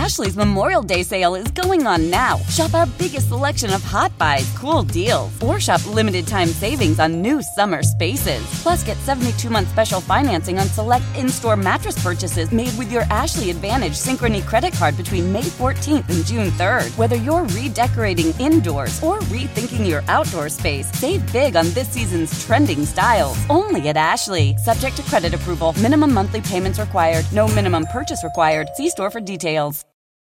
Ashley's Memorial Day sale is going on now. Shop our biggest selection of hot buys, cool deals, or shop limited time savings on new summer spaces. Plus, get 72-month special financing on select in-store mattress purchases made with your Ashley Advantage Synchrony credit card between May 14th and June 3rd. Whether you're redecorating indoors or rethinking your outdoor space, save big on this season's trending styles. Only at Ashley. Subject to credit approval. Minimum monthly payments required. No minimum purchase required. See store for details.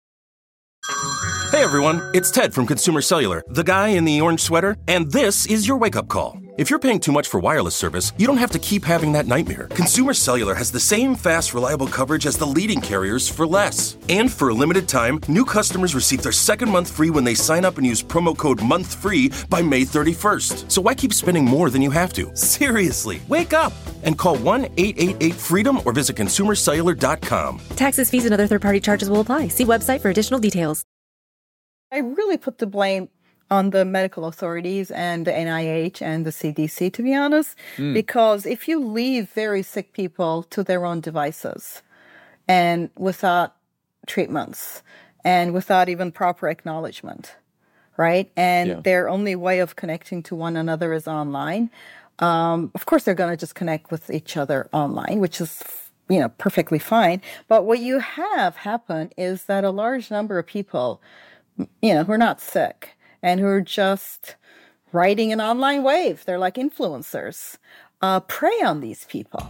Hey everyone, it's Ted from Consumer Cellular, the guy in the orange sweater, and this is your wake-up call. If you're paying too much for wireless service, you don't have to keep having that nightmare. Consumer Cellular has the same fast, reliable coverage as the leading carriers for less. And for a limited time, new customers receive their second month free when they sign up and use promo code MONTHFREE by May 31st. So why keep spending more than you have to? Seriously, wake up and call 1-888-FREEDOM or visit consumercellular.com. Taxes, fees, and other third-party charges will apply. See website for additional details. I really put the blame on the medical authorities and the NIH and the CDC, to be honest, because if you leave very sick people to their own devices and without treatments and without even proper acknowledgement, right? And their only way of connecting to one another is online. Of course, they're going to just connect with each other online, which is perfectly fine. But what you have happen is that a large number of people, who are not sick and who are just riding an online wave, they're like influencers, prey on these people.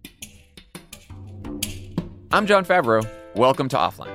I'm Jon Favreau. Welcome to Offline.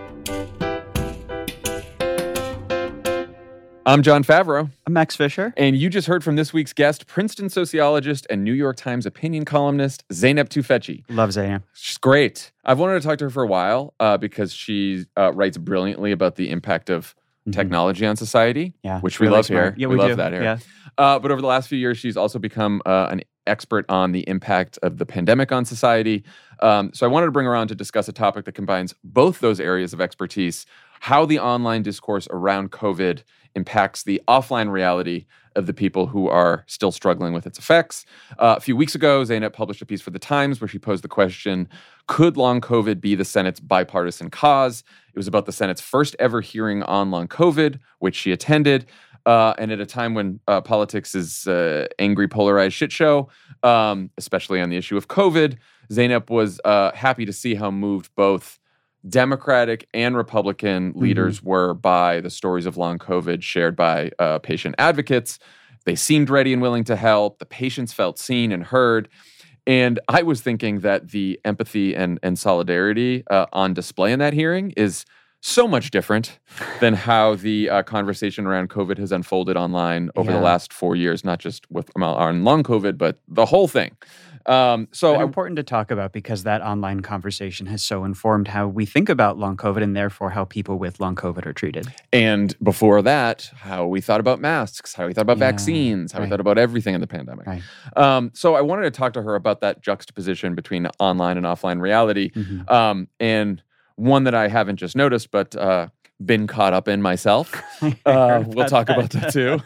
I'm Jon Favreau. I'm Max Fisher. And you just heard from this week's guest, Princeton sociologist and New York Times opinion columnist, Zeynep Tufekci. Love Zeynep. She's great. I've wanted to talk to her for a while because she writes brilliantly about the impact of technology on society, which we really love smart. here. Yeah, we love do. that here. Yeah. But over the last few years, she's also become an expert on the impact of the pandemic on society. So I wanted to bring her on to discuss a topic that combines both those areas of expertise, how the online discourse around COVID impacts the offline reality of the people who are still struggling with its effects. A few weeks ago, Zeynep published a piece for The Times where she posed the question, could long COVID be the Senate's bipartisan cause? It was about the Senate's first ever hearing on long COVID, which she attended. And at a time when politics is angry, polarized shit show, especially on the issue of COVID, Zeynep was happy to see how moved both Democratic and Republican leaders were by the stories of long COVID shared by patient advocates. They seemed ready and willing to help. The patients felt seen and heard. And I was thinking that the empathy and solidarity on display in that hearing is so much different than how the conversation around COVID has unfolded online over the last 4 years, not just on long COVID, but the whole thing. So important to talk about because that online conversation has so informed how we think about long COVID and therefore how people with long COVID are treated. And before that, how we thought about masks, how we thought about vaccines, how we thought about everything in the pandemic. Right. So I wanted to talk to her about that juxtaposition between online and offline reality. And one that I haven't just noticed, but been caught up in myself. We'll talk about that too.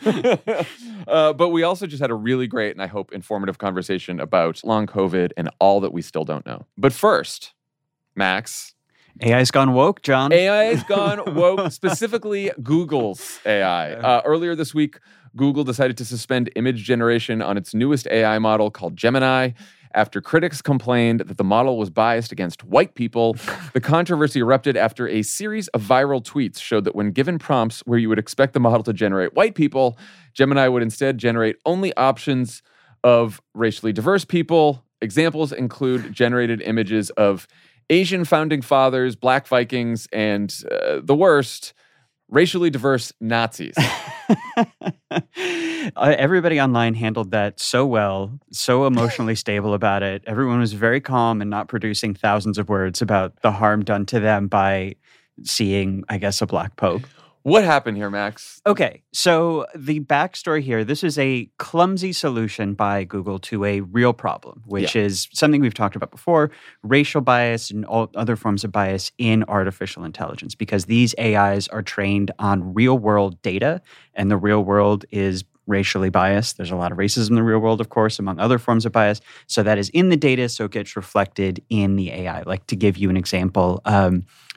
But we also just had a really great and I hope informative conversation about long COVID and all that we still don't know. But first, Max. AI's gone woke, John. AI's gone woke, specifically Google's AI. Earlier this week, Google decided to suspend image generation on its newest AI model called Gemini. After critics complained that the model was biased against white people, the controversy erupted after a series of viral tweets showed that when given prompts where you would expect the model to generate white people, Gemini would instead generate only options of racially diverse people. Examples include generated images of Asian founding fathers, Black Vikings, and the worst, racially diverse Nazis. Everybody online handled that so well, so emotionally stable about it. Everyone was very calm and not producing thousands of words about the harm done to them by seeing, I guess, a black pope. What happened here, Max? Okay, so the backstory here, this is a clumsy solution by Google to a real problem, which is something we've talked about before, racial bias and all other forms of bias in artificial intelligence, because these AIs are trained on real-world data, and the real world is racially biased. There's a lot of racism in the real world, of course, among other forms of bias. So that is in the data, so it gets reflected in the AI. Like, to give you an example,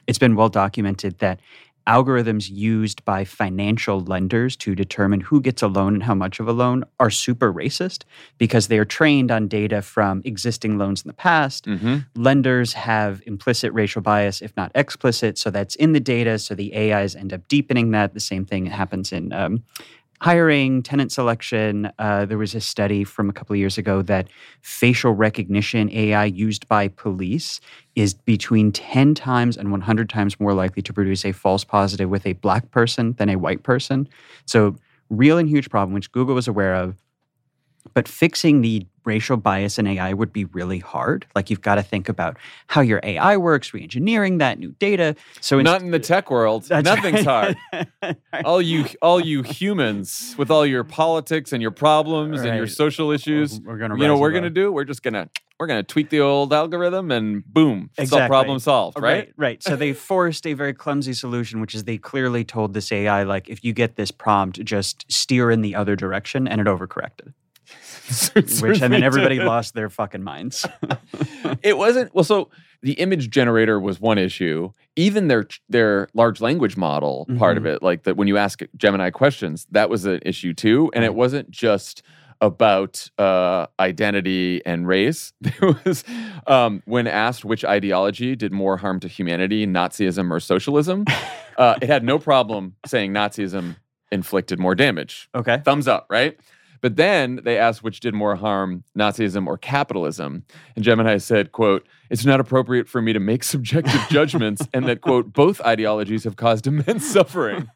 it's been well documented that algorithms used by financial lenders to determine who gets a loan and how much of a loan are super racist because they are trained on data from existing loans in the past. Lenders have implicit racial bias, if not explicit, so that's in the data, so the AIs end up deepening that. The same thing happens in hiring, tenant selection. There was a study from a couple of years ago that facial recognition AI used by police is between 10 times and 100 times more likely to produce a false positive with a black person than a white person. So real and huge problem, which Google was aware of. But fixing the racial bias in AI would be really hard. Like you've got to think about how your AI works, re-engineering that, new data. So not in the tech world. Nothing's hard. All you humans with all your politics and your problems and your social issues. We're just gonna tweak the old algorithm and boom, problem solved. Right. So they forced a very clumsy solution, which is they clearly told this AI, like, if you get this prompt, just steer in the other direction, and it overcorrected. And then everybody lost their fucking minds. It wasn't so the image generator was one issue. Even their large language model part of it, like that when you ask Gemini questions, that was an issue too. And it wasn't just about identity and race. There was when asked which ideology did more harm to humanity, Nazism or socialism, it had no problem saying Nazism inflicted more damage. Okay. Thumbs up, right? But then they asked which did more harm, Nazism or capitalism. And Gemini said, quote, "It's not appropriate for me to make subjective judgments," and that, quote, "both ideologies have caused immense suffering."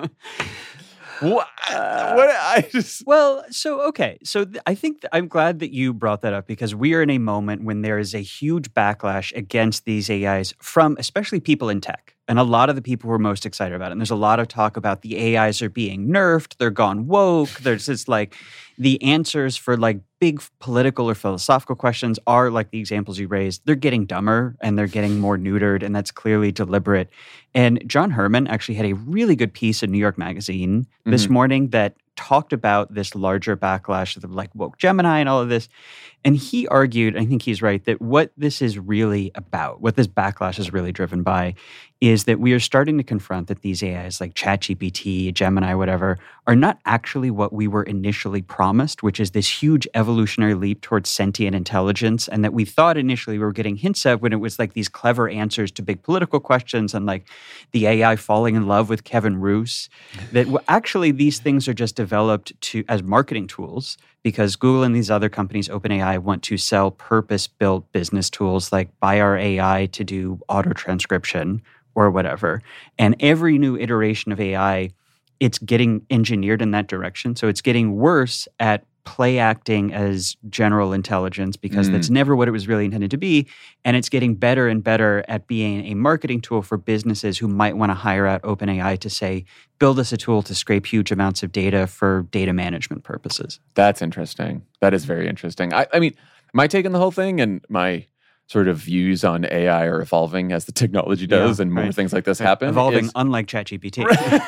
I think I'm glad that you brought that up because we are in a moment when there is a huge backlash against these AIs from especially people in tech. And a lot of the people who are most excited about it. And there's a lot of talk about the AIs are being nerfed, they're gone woke. There's just like the answers for like big political or philosophical questions are like the examples you raised. They're getting dumber and they're getting more neutered, and that's clearly deliberate. And John Herman actually had a really good piece in New York Magazine this morning that talked about this larger backlash of like woke Gemini and all of this. And he argued, I think he's right, that what this is really about, what this backlash is really driven by, is that we are starting to confront that these AIs like ChatGPT, Gemini, whatever, are not actually what we were initially promised, which is this huge evolutionary leap towards sentient intelligence, and that we thought initially we were getting hints of when it was like these clever answers to big political questions and like the AI falling in love with Kevin Roose, that actually these things are just developed as marketing tools because Google and these other companies, OpenAI, want to sell purpose-built business tools like buy our AI to do auto-transcription or whatever. And every new iteration of AI, it's getting engineered in that direction. So it's getting worse at play acting as general intelligence because that's never what it was really intended to be. And it's getting better and better at being a marketing tool for businesses who might want to hire out OpenAI to say, build us a tool to scrape huge amounts of data for data management purposes. That's interesting. That is very interesting. I mean, my take on the whole thing and my sort of views on AI are evolving as the technology does and more things like this happen. Evolving unlike ChatGPT.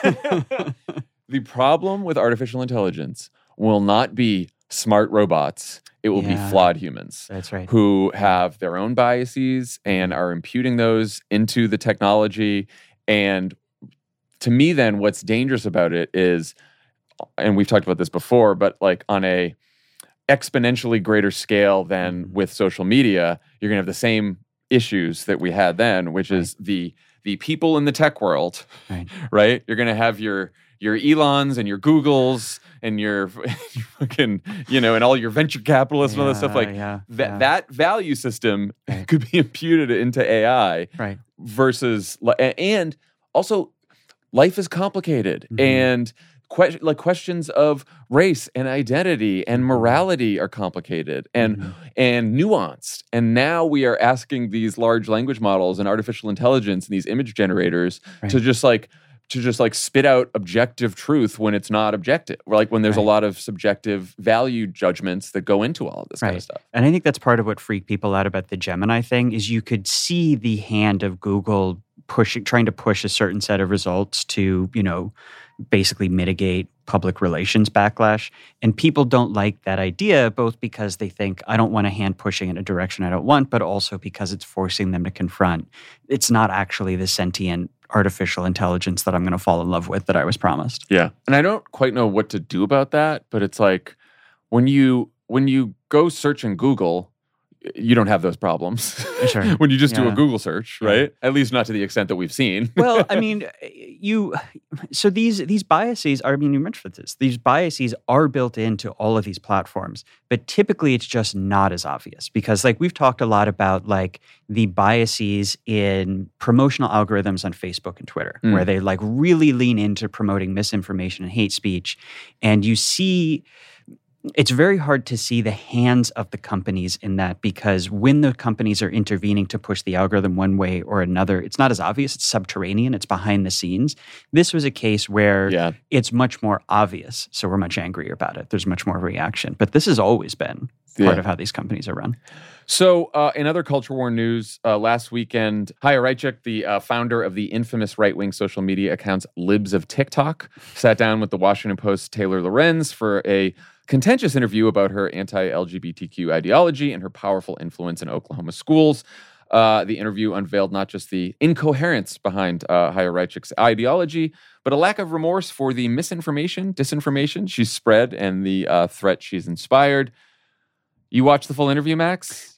The problem with artificial intelligence will not be smart robots. It will be flawed humans. That's right. Who have their own biases and are imputing those into the technology. And to me, then, what's dangerous about it is, and we've talked about this before, but like on a exponentially greater scale than with social media, you're going to have the same issues that we had then, which is the people in the tech world, right? You're going to have your Elons and your Googles and your fucking, and all your venture capitalists and all that stuff. Like that value system could be imputed into AI versus, and also life is complicated and questions of race and identity and morality are complicated and nuanced. And now we are asking these large language models and artificial intelligence and these image generators to just spit out objective truth when it's not objective. Or like when there's a lot of subjective value judgments that go into all of this kind of stuff. And I think that's part of what freaked people out about the Gemini thing is you could see the hand of Google trying to push a certain set of results to, basically mitigate public relations backlash. And people don't like that idea, both because they think, I don't want a hand pushing in a direction I don't want, but also because it's forcing them to confront. It's not actually the sentient artificial intelligence that I'm going to fall in love with that I was promised. Yeah. And I don't quite know what to do about that, but it's like when you go search in Google, you don't have those problems. Sure. When you just do a Google search, right? At least not to the extent that we've seen. Well, I mean, so these biases are, I mean, you mentioned this, these biases are built into all of these platforms, but typically it's just not as obvious because like we've talked a lot about like the biases in promotional algorithms on Facebook and Twitter, where they like really lean into promoting misinformation and hate speech. And you see, it's very hard to see the hands of the companies in that because when the companies are intervening to push the algorithm one way or another, it's not as obvious. It's subterranean. It's behind the scenes. This was a case where it's much more obvious. So we're much angrier about it. There's much more reaction. But this has always been part of how these companies are run. So in other culture war news, last weekend, Chaya Raichik, the founder of the infamous right-wing social media accounts Libs of TikTok, sat down with the Washington Post's Taylor Lorenz for a contentious interview about her anti-LGBTQ ideology and her powerful influence in Oklahoma schools. The interview unveiled not just the incoherence behind Chaya Raichik's ideology, but a lack of remorse for the misinformation, disinformation she's spread and the threat she's inspired. You watched the full interview, Max?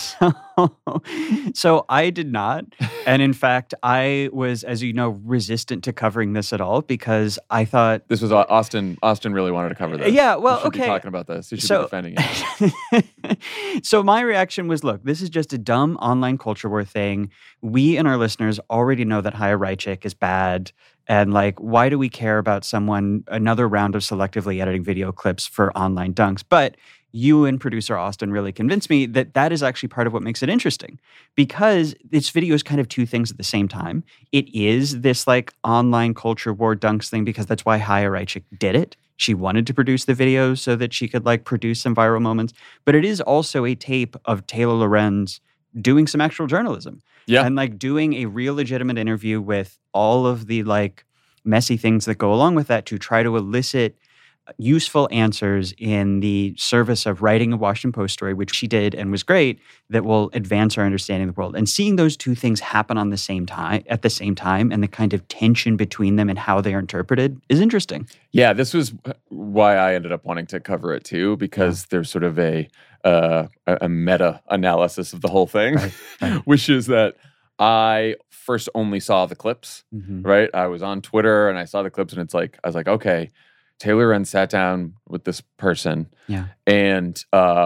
So I did not. And in fact, I was, as you know, resistant to covering this at all because I thought... This was Austin. Austin really wanted to cover this. Yeah, well, you should okay. be talking about this. You should be defending it. So my reaction was, look, this is just a dumb online culture war thing. We and our listeners already know that Chaya Raichik is bad. And like, why do we care about another round of selectively editing video clips for online dunks? But you and producer Austin really convinced me that that is actually part of what makes it interesting because this video is kind of two things at the same time. It is this like online culture war dunks thing because that's why Chaya Raichik did it. She wanted to produce the video so that she could like produce some viral moments. But it is also a tape of Taylor Lorenz doing some actual journalism. Yeah. And like doing a real legitimate interview with all of the like messy things that go along with that to try to elicit useful answers in the service of writing a Washington Post story, which she did and was great, that will advance our understanding of the world. And seeing those two things happen at the same time, and the kind of tension between them and how they are interpreted is interesting. Yeah, this was why I ended up wanting to cover it too, because there's sort of a meta-analysis of the whole thing, right. Which is that I first only saw the clips, right? I was on Twitter and I saw the clips and I was like, okay, Taylor Lorenz sat down with this person, and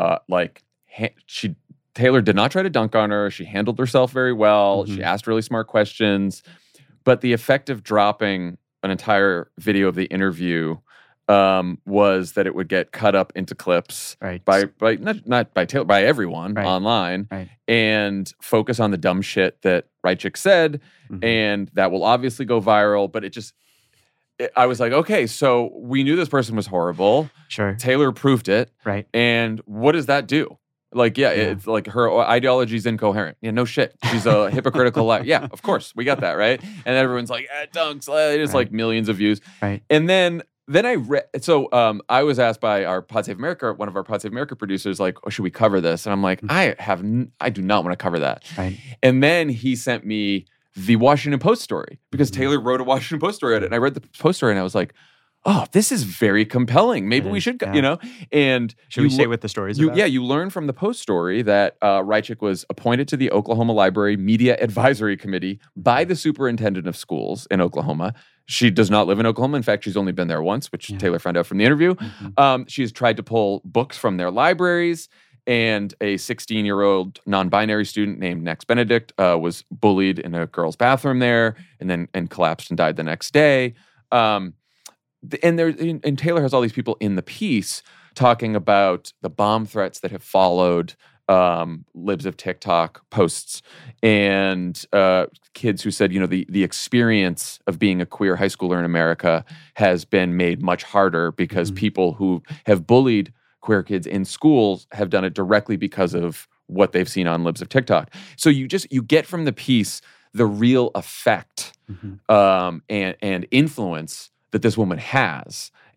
Taylor did not try to dunk on her. She handled herself very well. She asked really smart questions, but the effect of dropping an entire video of the interview was that it would get cut up into clips by not by Taylor, by everyone online, and focus on the dumb shit that Raichik said, and that will obviously go viral. But I was like, okay, so we knew this person was horrible. Sure. Taylor proved it. Right. And what does that do? Like, it's like her ideology is incoherent. Yeah, no shit. She's a hypocritical liar. Yeah, of course. We got that, right? And everyone's like, dunks. It's like millions of views. Right. And then I read, so I was asked by our Pod Save America, one of our Pod Save America producers, like, oh, should we cover this? And I'm like, I do not want to cover that. Right. And then he sent me the Washington Post story because Taylor wrote a Washington Post story on it. And I read the Post story and I was like, oh, this is very compelling. Maybe we should, and should we say what the story is about? Yeah, you learn from the Post story that Raichik was appointed to the Oklahoma Library Media Advisory Committee by the superintendent of schools in Oklahoma. She does not live in Oklahoma. In fact, she's only been there once, which Taylor found out from the interview. She has tried to pull books from their libraries. And a 16-year-old non-binary student named Nex Benedict was bullied in a girl's bathroom there, and collapsed and died the next day. And Taylor has all these people in the piece talking about the bomb threats that have followed Libs of TikTok posts, and kids who said, the experience of being a queer high schooler in America has been made much harder because people who have bullied queer kids in schools have done it directly because of what they've seen on Libs of TikTok. So you get from the piece the real effect and influence that this woman has.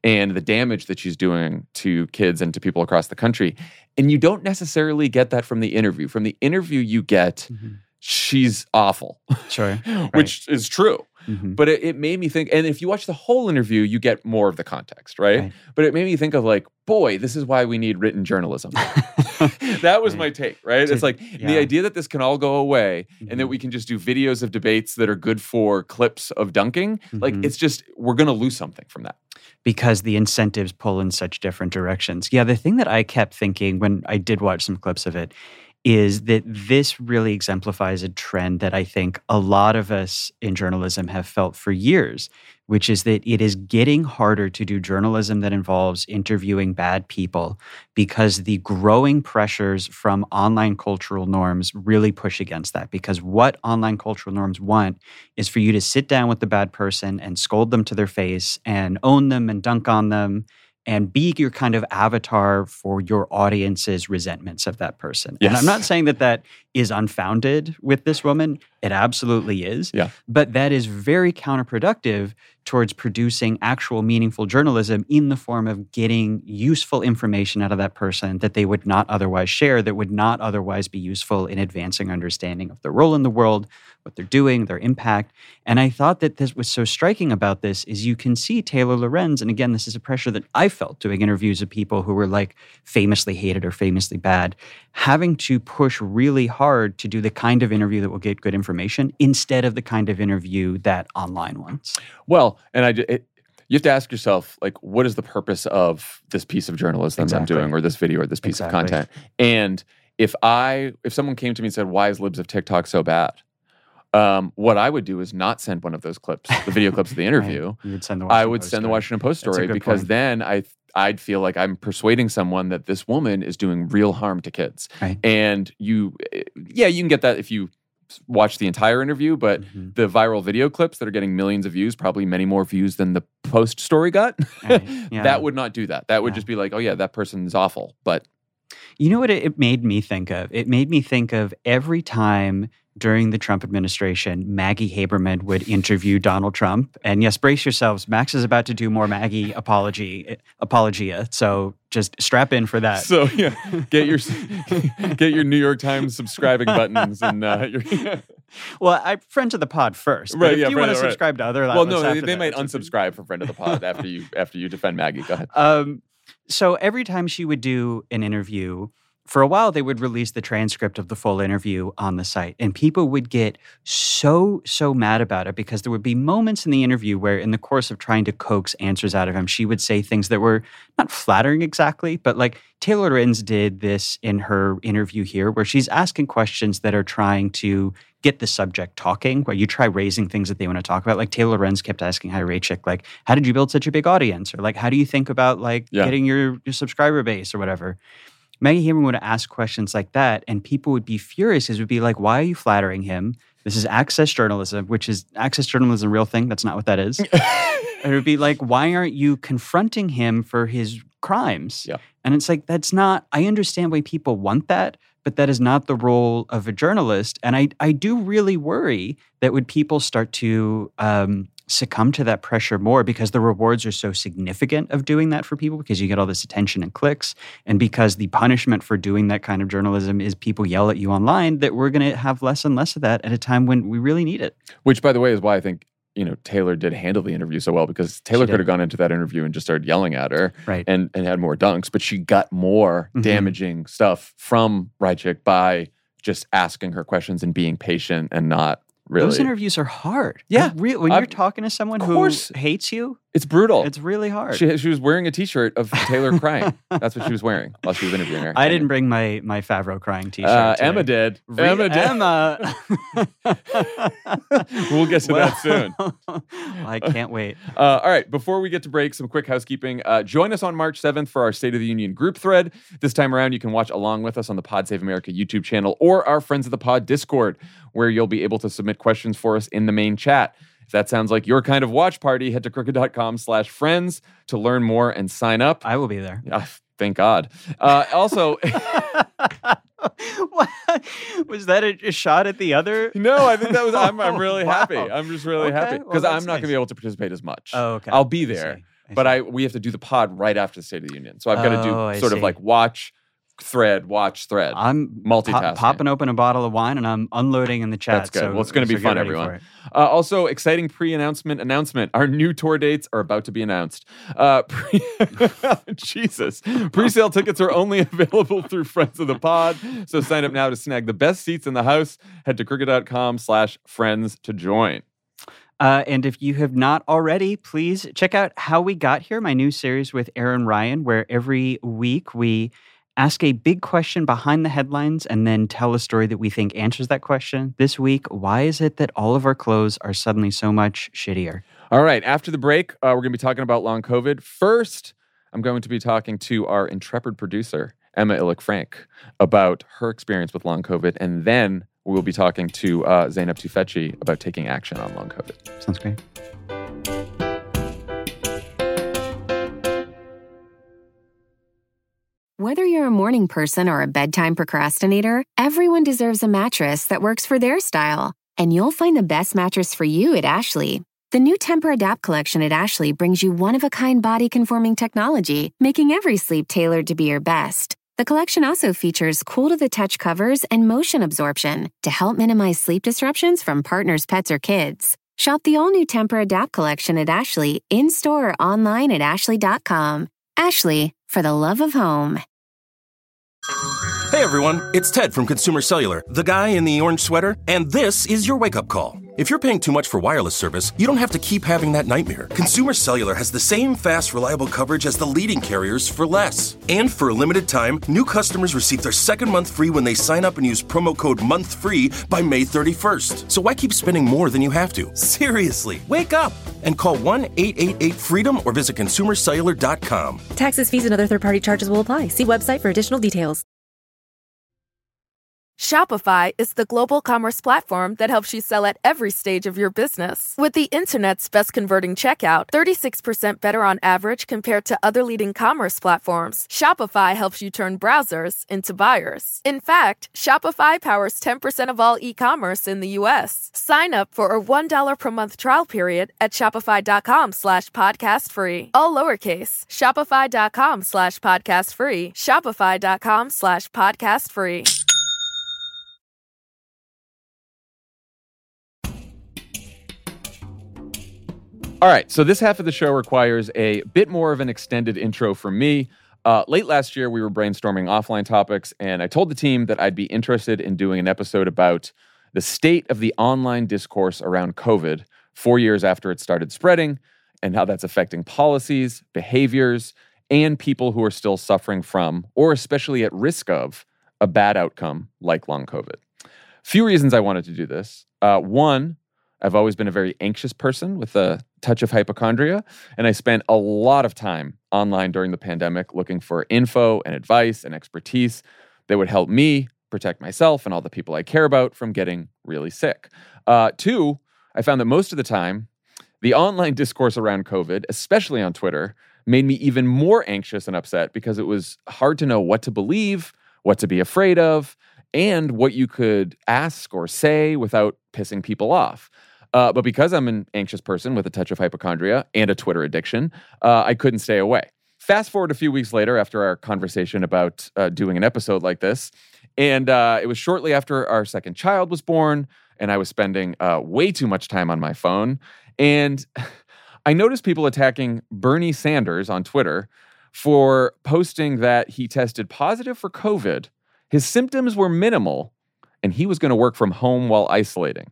and the damage that she's doing to kids and to people across the country. And you don't necessarily get that from the interview. From the interview, you get she's awful. Sure. Which is true. But it made me think, and if you watch the whole interview, you get more of the context, right? But it made me think of like, boy, this is why we need written journalism. That was my take, right? It's like the idea that this can all go away and that we can just do videos of debates that are good for clips of dunking. Like, it's just, we're going to lose something from that. Because the incentives pull in such different directions. Yeah, the thing that I kept thinking when I did watch some clips of it is that this really exemplifies a trend that I think a lot of us in journalism have felt for years, which is that it is getting harder to do journalism that involves interviewing bad people because the growing pressures from online cultural norms really push against that. Because what online cultural norms want is for you to sit down with the bad person and scold them to their face and own them and dunk on them and be your kind of avatar for your audience's resentments of that person. Yes. And I'm not saying that that is unfounded with this woman. It absolutely is. Yeah. But that is very counterproductive towards producing actual meaningful journalism in the form of getting useful information out of that person that they would not otherwise share, that would not otherwise be useful in advancing understanding of their role in the world, what they're doing, their impact. And I thought that this was so striking about this is you can see Taylor Lorenz, and again, this is a pressure that I felt doing interviews of people who were like famously hated or famously bad, having to push really hard to do the kind of interview that will get good information instead of the kind of interview that online wants. Well, and you have to ask yourself, like, what is the purpose of this piece of journalism I'm doing, or this video, or this piece of content? And if someone came to me and said, "Why is Libs of TikTok so bad?" What I would do is not send one of those clips, the video clips of the interview. You would send the I would send the Washington Post story, because then I'd feel like I'm persuading someone that this woman is doing real harm to kids. Right. And you can get that if you watch the entire interview, but the viral video clips that are getting millions of views, probably many more views than the Post story got, that would not do that. That would just be like, oh yeah, that person's awful. But you know what it made me think of? It made me think of every time during the Trump administration, Maggie Haberman would interview Donald Trump. And yes, brace yourselves. Max is about to do more Maggie apologia. So just strap in for that. So yeah, get your New York Times subscribing buttons and Well, I'm friend of the pod first. Right, if you want to subscribe to other outlets, well, no, they might unsubscribe from friend of the pod after you defend Maggie. Go ahead. So every time she would do an interview, for a while, they would release the transcript of the full interview on the site, and people would get so mad about it because there would be moments in the interview where, in the course of trying to coax answers out of him, she would say things that were not flattering exactly, but like Taylor Lorenz did this in her interview here, where she's asking questions that are trying to get the subject talking, where you try raising things that they want to talk about. Like Taylor Lorenz kept asking Heidi Rachik, like, how did you build such a big audience? Or like, how do you think about getting your subscriber base or whatever? Maggie Haberman would ask questions like that, and people would be furious. It would be like, why are you flattering him? This is access journalism, which is access journalism a real thing? That's not what that is. It would be like, why aren't you confronting him for his crimes? Yeah. And it's like, that's not, I understand why people want that, but that is not the role of a journalist. And I do really worry that when people start to succumb to that pressure more, because the rewards are so significant of doing that for people, because you get all this attention and clicks, and because the punishment for doing that kind of journalism is people yell at you online, that we're going to have less and less of that at a time when we really need it. Which, by the way, is why I think Taylor did handle the interview so well, because Taylor could have gone into that interview and just started yelling at her, right, and had more dunks, but she got more damaging stuff from Rachik by just asking her questions and being patient and not really. Those interviews are hard. Yeah. When you're talking to someone who hates you, it's brutal. It's really hard. She was wearing a T-shirt of Taylor crying. That's what she was wearing while she was interviewing her. I didn't bring my Favreau crying T-shirt. Emma did. Emma. We'll get to that soon. I can't wait. All right. Before we get to break, some quick housekeeping. Join us on March 7th for our State of the Union group thread. This time around, you can watch along with us on the Pod Save America YouTube channel or our Friends of the Pod Discord, where you'll be able to submit questions for us in the main chat. If that sounds like your kind of watch party, head to crooked.com/friends to learn more and sign up. I will be there. Thank God. Also... What? Was that a shot at the other? No, I think that was... I'm really happy. I'm just really happy. Because I'm not going to be able to participate as much. Oh, okay. I'll be there. but we have to do the pod right after the State of the Union. So I've got to do sort of like watch thread. I'm multitasking. Popping open a bottle of wine and I'm unloading in the chat. That's good. So, well, it's going to be fun, everyone. Also, exciting announcement. Our new tour dates are about to be announced. Jesus. Pre-sale tickets are only available through Friends of the Pod. So sign up now to snag the best seats in the house. Head to crooked.com/friends to join. And if you have not already, please check out How We Got Here, my new series with Aaron Ryan, where every week we ask a big question behind the headlines and then tell a story that we think answers that question. This week, why is it that all of our clothes are suddenly so much shittier? All right. After the break, we're going to be talking about long COVID. First, I'm going to be talking to our intrepid producer, Emma Illich-Frank, about her experience with long COVID. And then we will be talking to Zeynep Tufekci about taking action on long COVID. Sounds great. Whether you're a morning person or a bedtime procrastinator, everyone deserves a mattress that works for their style. And you'll find the best mattress for you at Ashley. The new Tempur-Adapt collection at Ashley brings you one-of-a-kind body-conforming technology, making every sleep tailored to be your best. The collection also features cool-to-the-touch covers and motion absorption to help minimize sleep disruptions from partners, pets, or kids. Shop the all-new Tempur-Adapt collection at Ashley, in-store or online at ashley.com. Ashley, for the love of home. Hey everyone, it's Ted from Consumer Cellular, the guy in the orange sweater, and this is your wake-up call. If you're paying too much for wireless service, you don't have to keep having that nightmare. Consumer Cellular has the same fast, reliable coverage as the leading carriers for less. And for a limited time, new customers receive their second month free when they sign up and use promo code MONTHFREE by May 31st. So why keep spending more than you have to? Seriously, wake up and call 1-888-FREEDOM or visit consumercellular.com. Taxes, fees, and other third-party charges will apply. See website for additional details. Shopify is the global commerce platform that helps you sell at every stage of your business. With the internet's best converting checkout, 36% better on average compared to other leading commerce platforms, Shopify helps you turn browsers into buyers. In fact, Shopify powers 10% of all e-commerce in the U.S. Sign up for a $1 per month trial period at shopify.com/podcastfree. All lowercase, shopify.com/podcastfree, shopify.com/podcastfree. All right, so this half of the show requires a bit more of an extended intro from me. Late last year, we were brainstorming offline topics, and I told the team that I'd be interested in doing an episode about the state of the online discourse around COVID 4 years after it started spreading, and how that's affecting policies, behaviors, and people who are still suffering from, or especially at risk of, a bad outcome like long COVID. Few reasons I wanted to do this. One, I've always been a very anxious person with a touch of hypochondria, and I spent a lot of time online during the pandemic looking for info and advice and expertise that would help me protect myself and all the people I care about from getting really sick. Two, I found that most of the time, the online discourse around COVID, especially on Twitter, made me even more anxious and upset because it was hard to know what to believe, what to be afraid of, and what you could ask or say without pissing people off. But because I'm an anxious person with a touch of hypochondria and a Twitter addiction, I couldn't stay away. Fast forward a few weeks later after our conversation about doing an episode like this, and it was shortly after our second child was born, and I was spending way too much time on my phone. And I noticed people attacking Bernie Sanders on Twitter for posting that he tested positive for COVID, his symptoms were minimal, and he was going to work from home while isolating.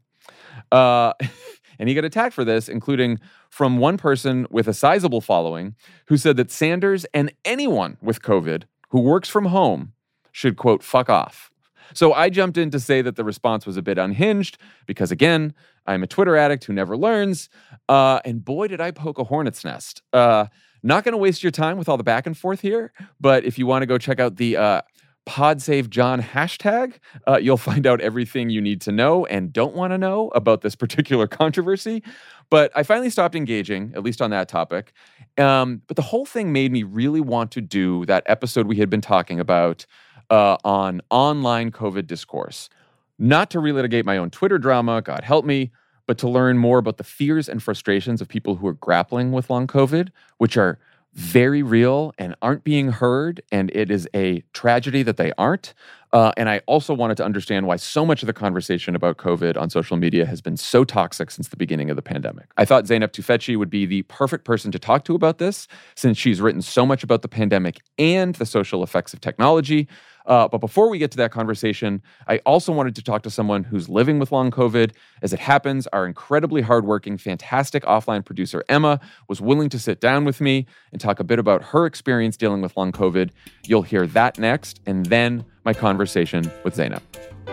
And he got attacked for this, including from one person with a sizable following who said that Sanders and anyone with COVID who works from home should, quote, fuck off. So I jumped in to say that the response was a bit unhinged because, again, I'm a Twitter addict who never learns. And boy, did I poke a hornet's nest. Not going to waste your time with all the back and forth here, but if you want to go check out the PodSaveJohn hashtag, you'll find out everything you need to know and don't want to know about this particular controversy. But I finally stopped engaging, at least on that topic. But the whole thing made me really want to do that episode we had been talking about on online COVID discourse. Not to relitigate my own Twitter drama, God help me, but to learn more about the fears and frustrations of people who are grappling with long COVID, which are very real and aren't being heard, and it is a tragedy that they aren't. And I also wanted to understand why so much of the conversation about COVID on social media has been so toxic since the beginning of the pandemic. I thought Zeynep Tufekci would be the perfect person to talk to about this, since she's written so much about the pandemic and the social effects of technology. But before we get to that conversation, I also wanted to talk to someone who's living with long COVID. As it happens, our incredibly hardworking, fantastic offline producer, Emma, was willing to sit down with me and talk a bit about her experience dealing with long COVID. You'll hear that next, and then my conversation with Zeynep.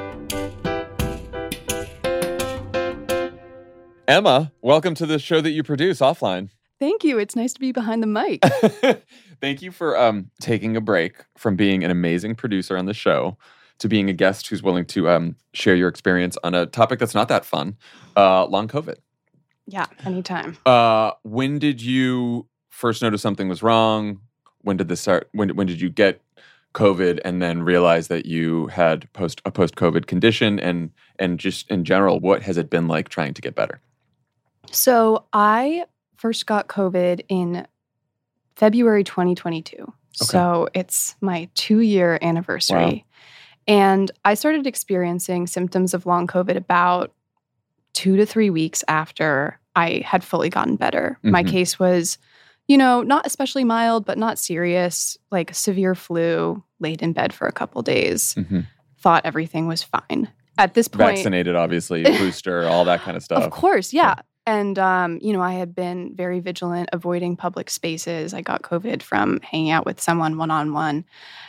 Emma, welcome to the show that you produce, Offline. Thank you. It's nice to be behind the mic. Thank you for taking a break from being an amazing producer on the show to being a guest who's willing to share your experience on a topic that's not that fun, long COVID. Yeah, anytime. When did you first notice something was wrong? When did this start? When did you get COVID and then realize that you had a post-COVID condition? And just in general, what has it been like trying to get better? So I first got COVID in February 2022. Okay. So it's my 2-year anniversary. Wow. And I started experiencing symptoms of long COVID about 2 to 3 weeks after I had fully gotten better. Mm-hmm. My case was, not especially mild, but not serious, like severe flu, laid in bed for a couple days, thought everything was fine. At this point— Vaccinated, obviously, booster, all that kind of stuff. Of course, yeah. And, I had been very vigilant, avoiding public spaces. I got COVID from hanging out with someone one-on-one.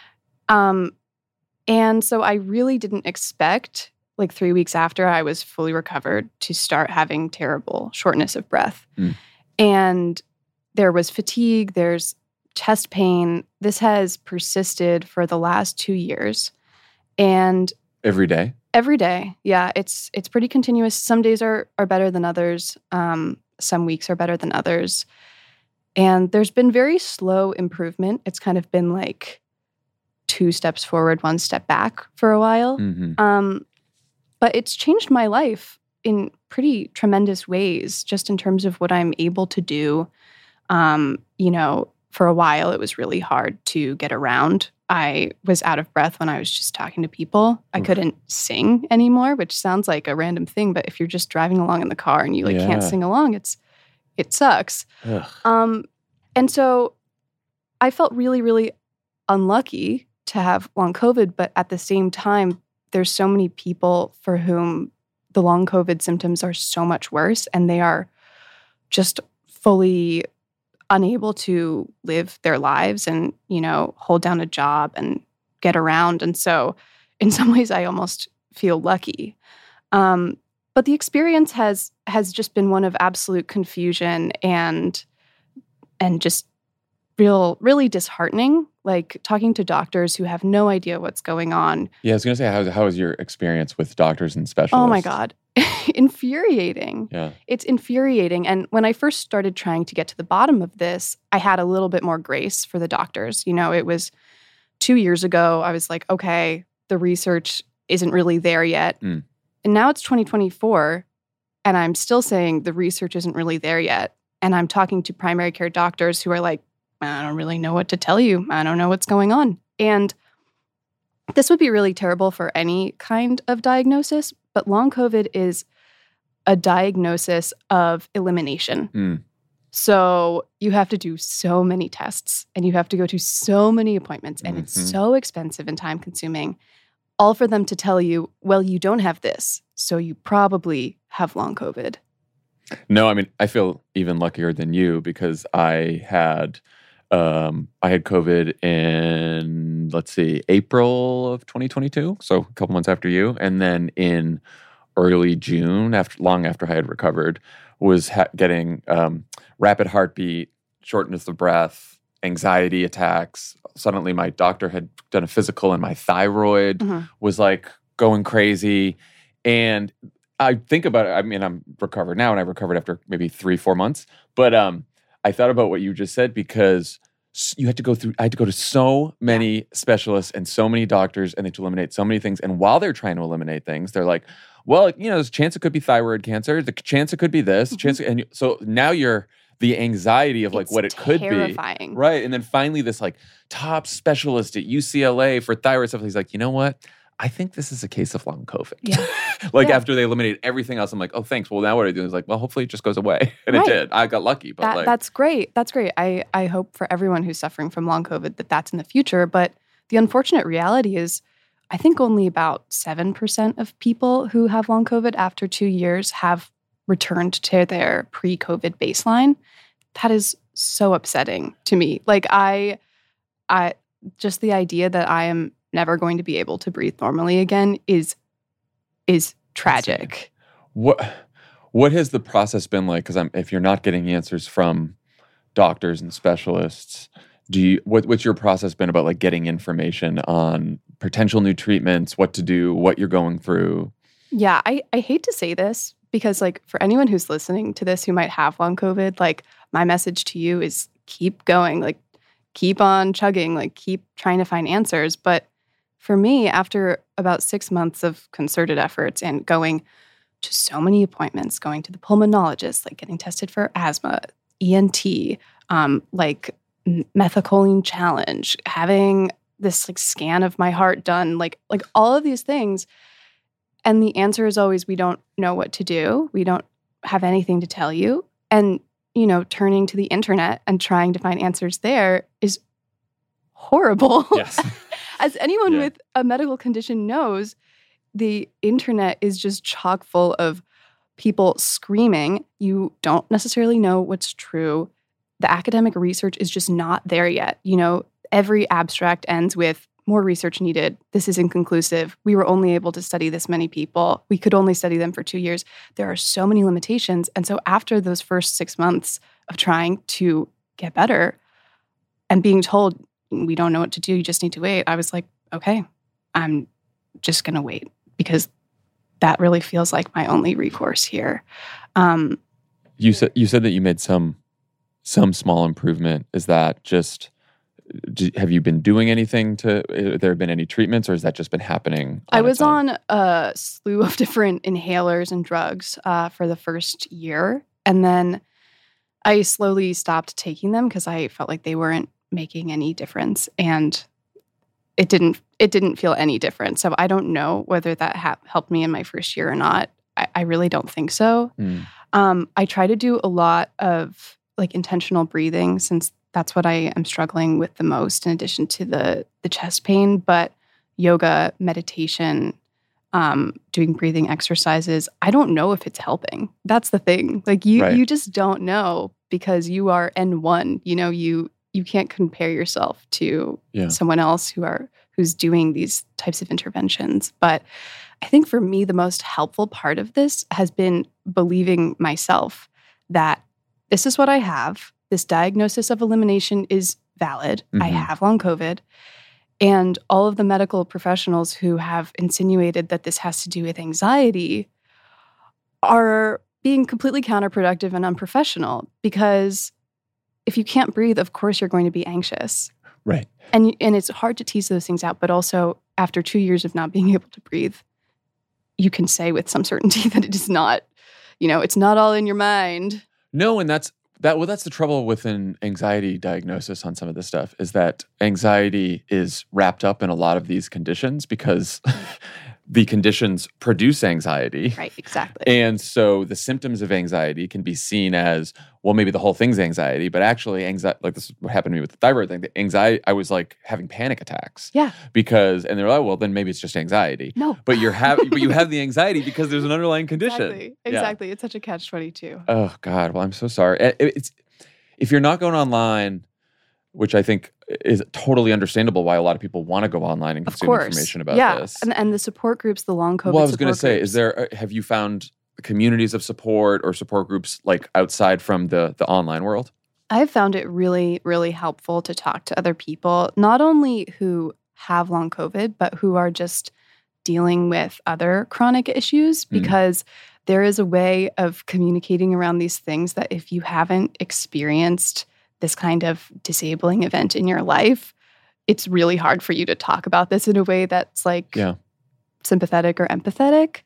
And so I really didn't expect, 3 weeks after I was fully recovered, to start having terrible shortness of breath. And there was fatigue, there's chest pain. This has persisted for the last 2 years. And every day? Every day, yeah. It's pretty continuous. Some days are better than others. Some weeks are better than others. And there's been very slow improvement. It's kind of been like 2 steps forward, 1 step back for a while. But it's changed my life in pretty tremendous ways, just in terms of what I'm able to do. For a while, it was really hard to get around. I was out of breath when I was just talking to people. I couldn't sing anymore, which sounds like a random thing, but if you're just driving along in the car and you can't sing along, it sucks. And so I felt really, really unlucky to have long COVID, but at the same time, there's so many people for whom the long COVID symptoms are so much worse, and they are just fully unable to live their lives and, hold down a job and get around. And so in some ways, I almost feel lucky. But the experience has just been one of absolute confusion and just really disheartening, like talking to doctors who have no idea what's going on. Yeah, I was going to say, how was your experience with doctors and specialists? Oh my God. Infuriating. Yeah. It's infuriating. And when I first started trying to get to the bottom of this, I had a little bit more grace for the doctors. It was 2 years ago. I was like, okay, the research isn't really there yet. And now it's 2024, and I'm still saying the research isn't really there yet. And I'm talking to primary care doctors who are like, I don't really know what to tell you. I don't know what's going on. And this would be really terrible for any kind of diagnosis, but long COVID is a diagnosis of elimination. So you have to do so many tests, and you have to go to so many appointments, and it's so expensive and time-consuming, all for them to tell you, well, you don't have this, so you probably have long COVID. No, I mean, I feel even luckier than you because I had COVID in, April of 2022, so a couple months after you, and then in early June, long after I had recovered, was getting rapid heartbeat, shortness of breath, anxiety attacks. Suddenly, my doctor had done a physical, and my thyroid was going crazy. And I think about it. I mean, I'm recovered now, and I recovered after maybe 3-4 months. But I thought about what you just said because I had to go to so many specialists and so many doctors, and they had to eliminate so many things. And while they're trying to eliminate things, they're like, well, there's a chance it could be thyroid cancer. The chance it could be this. Chance, and so now the anxiety of like what it could be. Terrifying. Right. And then finally this like top specialist at UCLA for thyroid stuff. He's like, you know what? I think this is a case of long COVID. Yeah. After they eliminated everything else, I'm like, oh, thanks. Well, now what do I do? It's like, well, hopefully it just goes away. And it did. I got lucky. But that's great. That's great. I hope for everyone who's suffering from long COVID that that's in the future. But the unfortunate reality is I think only about 7% of people who have long COVID after 2 years have returned to their pre-COVID baseline. That is so upsetting to me. Like I just the idea that I am never going to be able to breathe normally again is tragic. What has the process been like? Because if you're not getting answers from doctors and specialists, what's your process been about like getting information on potential new treatments, what to do, what you're going through? Yeah, I hate to say this because like for anyone who's listening to this who might have long COVID, like my message to you is keep going, like keep on chugging, like keep trying to find answers. But for me, after about 6 months of concerted efforts and going to so many appointments, going to the pulmonologist, like getting tested for asthma, ENT, like methylcholine challenge, having this like scan of my heart done, like all of these things. And the answer is always, we don't know what to do. We don't have anything to tell you. And, turning to the internet and trying to find answers there is horrible. Yes. As anyone with a medical condition knows, the internet is just chock full of people screaming. You don't necessarily know what's true. The academic research is just not there yet. Every abstract ends with more research needed. This is inconclusive. We were only able to study this many people. We could only study them for 2 years. There are so many limitations. And so after those first 6 months of trying to get better and being told, we don't know what to do, you just need to wait, I was like, okay, I'm just going to wait because that really feels like my only recourse here. You said that you made some small improvement. Is that just... have you been doing anything there have been any treatments, or has that just been happening? I was on a slew of different inhalers and drugs for the first year. And then I slowly stopped taking them because I felt like they weren't making any difference. And it didn't feel any different. So I don't know whether that helped me in my first year or not. I really don't think so. I try to do a lot of like intentional breathing since that's what I am struggling with the most in addition to the chest pain. But yoga, meditation, doing breathing exercises, I don't know if it's helping. That's the thing. Like you just don't know because you are N1. You can't compare yourself to someone else who's doing these types of interventions. But I think for me, the most helpful part of this has been believing myself that this is what I have. This diagnosis of elimination is valid. Mm-hmm. I have long COVID. And all of the medical professionals who have insinuated that this has to do with anxiety are being completely counterproductive and unprofessional because if you can't breathe, of course you're going to be anxious. Right. And it's hard to tease those things out. But also, after 2 years of not being able to breathe, you can say with some certainty that it is not, it's not all in your mind. No, and that's the trouble with an anxiety diagnosis on some of this stuff is that anxiety is wrapped up in a lot of these conditions because the conditions produce anxiety. Right, exactly. And so the symptoms of anxiety can be seen as, well, maybe the whole thing's anxiety, but actually anxiety, like this is what happened to me with the thyroid thing. The anxiety, I was like having panic attacks. Yeah. And they're like, well, then maybe it's just anxiety. No. But you have the anxiety because there's an underlying condition. Exactly. Yeah. It's such a catch-22. Oh God. Well, I'm so sorry. If you're not going online, which I think is totally understandable why a lot of people want to go online and consume information about this. And the support groups, the long COVID Well, I was going to say, have you found communities of support or support groups like outside from the online world? I've found it really, really helpful to talk to other people, not only who have long COVID, but who are just dealing with other chronic issues, because there is a way of communicating around these things that if you haven't experienced this kind of disabling event in your life, it's really hard for you to talk about this in a way that's like sympathetic or empathetic.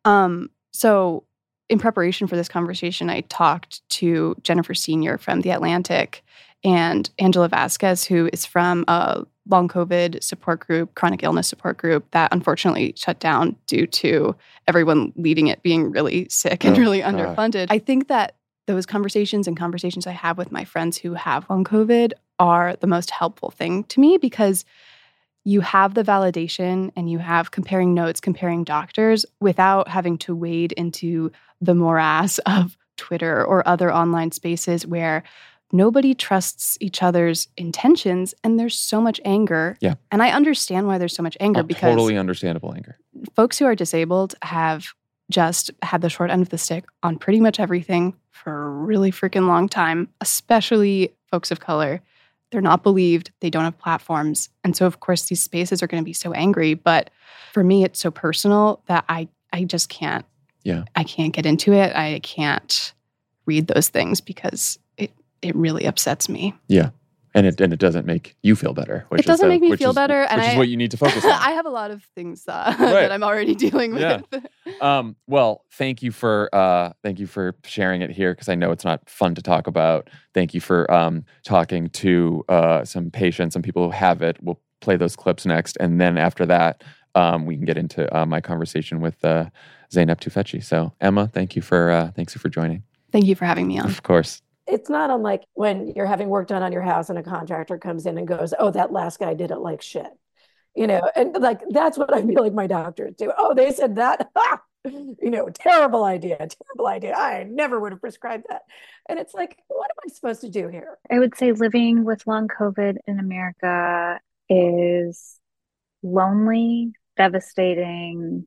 So in preparation for this conversation, I talked to Jennifer Senior from The Atlantic and Angela Vasquez, who is from a long COVID support group, chronic illness support group that unfortunately shut down due to everyone leading it being really sick and really underfunded. I think that those conversations and conversations I have with my friends who have long COVID are the most helpful thing to me, because you have the validation and you have comparing notes, comparing doctors without having to wade into the morass of Twitter or other online spaces where nobody trusts each other's intentions and there's so much anger. Yeah. And I understand why there's so much anger because totally understandable anger. Folks who are disabled have just had the short end of the stick on pretty much everything for a really freaking long time, especially folks of color. They're not believed. They don't have platforms. And so, of course, these spaces are going to be so angry. But for me, it's so personal that I just can't. Yeah. I can't get into it. I can't read those things because it really upsets me. Yeah. And it doesn't make you feel better. It doesn't make me feel better. And which is what you need to focus on. I have a lot of things that I'm already dealing with. Yeah. Well, thank you for sharing it here, because I know it's not fun to talk about. Thank you for talking to some patients, some people who have it. We'll play those clips next, and then after that, we can get into my conversation with Zeynep Tufekci. So, Emma, thanks you for joining. Thank you for having me on. Of course. It's not unlike when you're having work done on your house and a contractor comes in and goes, "Oh, that last guy did it like shit." And like, that's what I feel like my doctors do. "Oh, they said that. Terrible idea. I never would have prescribed that." And it's like, what am I supposed to do here? I would say living with long COVID in America is lonely, devastating,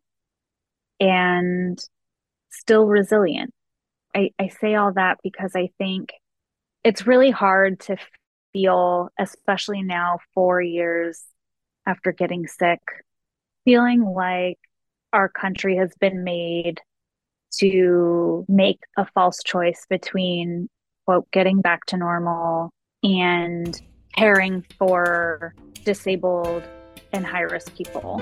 and still resilient. I say all that because I think it's really hard to feel, especially now, 4 years after getting sick, feeling like our country has been made to make a false choice between, quote, getting back to normal and caring for disabled and high-risk people.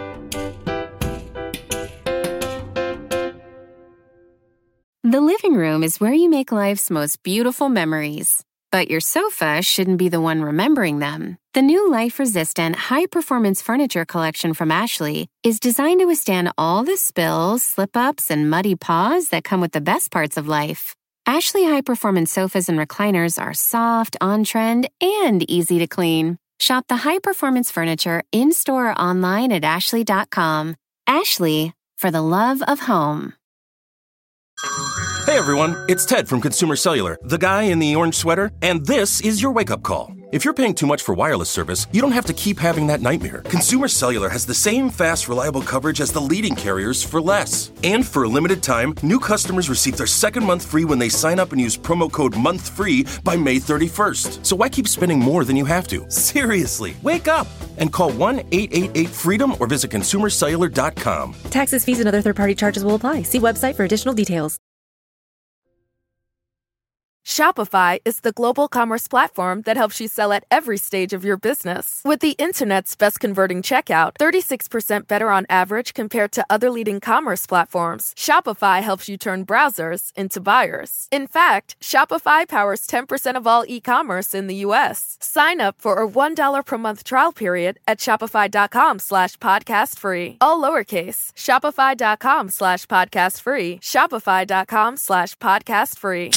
The living room is where you make life's most beautiful memories. But your sofa shouldn't be the one remembering them. The new life-resistant, high-performance furniture collection from Ashley is designed to withstand all the spills, slip-ups, and muddy paws that come with the best parts of life. Ashley high-performance sofas and recliners are soft, on-trend, and easy to clean. Shop the high-performance furniture in-store or online at ashley.com. Ashley, for the love of home. Hey everyone, it's Ted from Consumer Cellular, the guy in the orange sweater, and this is your wake-up call. If you're paying too much for wireless service, you don't have to keep having that nightmare. Consumer Cellular has the same fast, reliable coverage as the leading carriers for less. And for a limited time, new customers receive their second month free when they sign up and use promo code MONTHFREE by May 31st. So why keep spending more than you have to? Seriously, wake up and call 1-888-FREEDOM or visit consumercellular.com. Taxes, fees, and other third-party charges will apply. See website for additional details. Shopify is the global commerce platform that helps you sell at every stage of your business. With the internet's best converting checkout, 36% better on average compared to other leading commerce platforms, Shopify helps you turn browsers into buyers. In fact, Shopify powers 10% of all e-commerce in the U.S. Sign up for a $1 per month trial period at shopify.com/podcastfree. All lowercase, shopify.com/podcastfree, shopify.com/podcastfree.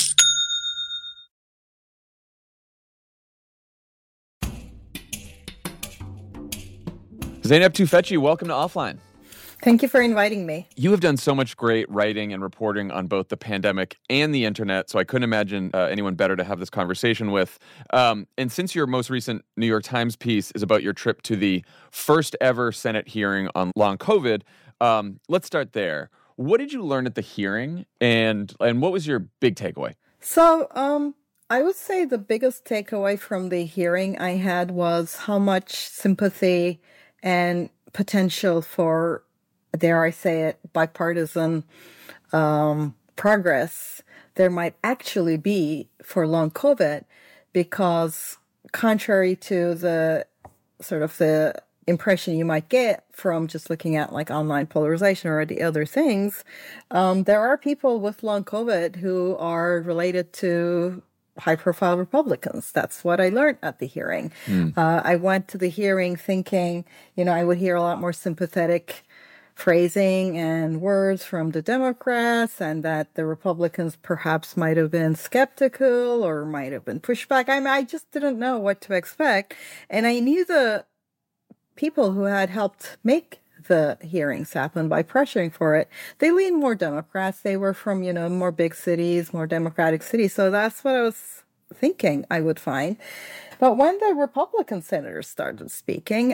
Zeynep Tufekci, welcome to Offline. Thank you for inviting me. You have done so much great writing and reporting on both the pandemic and the internet, so I couldn't imagine anyone better to have this conversation with. And since your most recent New York Times piece is about your trip to the first ever Senate hearing on long COVID, let's start there. What did you learn at the hearing, and what was your big takeaway? So, I would say the biggest takeaway from the hearing I had was how much sympathy and potential for, dare I say it, bipartisan progress there might actually be for long COVID, because contrary to the sort of the impression you might get from just looking at like online polarization or the other things, there are people with long COVID who are related to high-profile Republicans. That's what I learned at the hearing. I went to the hearing thinking, I would hear a lot more sympathetic phrasing and words from the Democrats, and that the Republicans perhaps might have been skeptical or might have been pushed back. I just didn't know what to expect. And I knew the people who had helped make the hearings happen by pressuring for it, they leaned more Democrats. They were from, more big cities, more Democratic cities. So that's what I was thinking I would find. But when the Republican senators started speaking,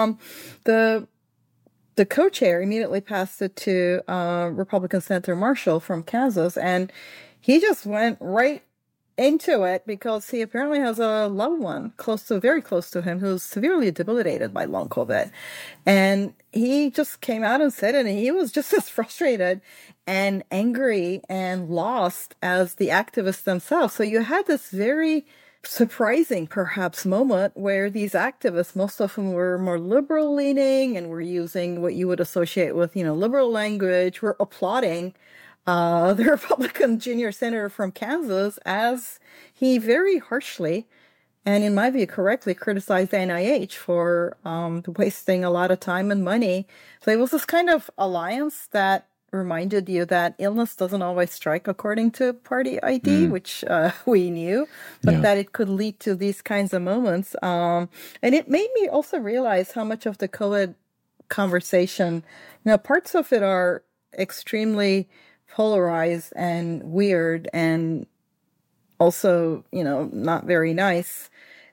the co-chair immediately passed it to Republican Senator Marshall from Kansas, and he just went right into it because he apparently has a loved one very close to him who's severely debilitated by long COVID. And he just came out and said it, and he was just as frustrated and angry and lost as the activists themselves. So you had this very surprising, perhaps, moment where these activists, most of whom were more liberal leaning and were using what you would associate with, liberal language, were applauding the Republican junior senator from Kansas as he very harshly, and in my view correctly, criticized the NIH for wasting a lot of time and money. So it was this kind of alliance that reminded you that illness doesn't always strike according to party ID, which we knew, but that it could lead to these kinds of moments. And it made me also realize how much of the COVID conversation, parts of it are extremely polarized and weird and also, not very nice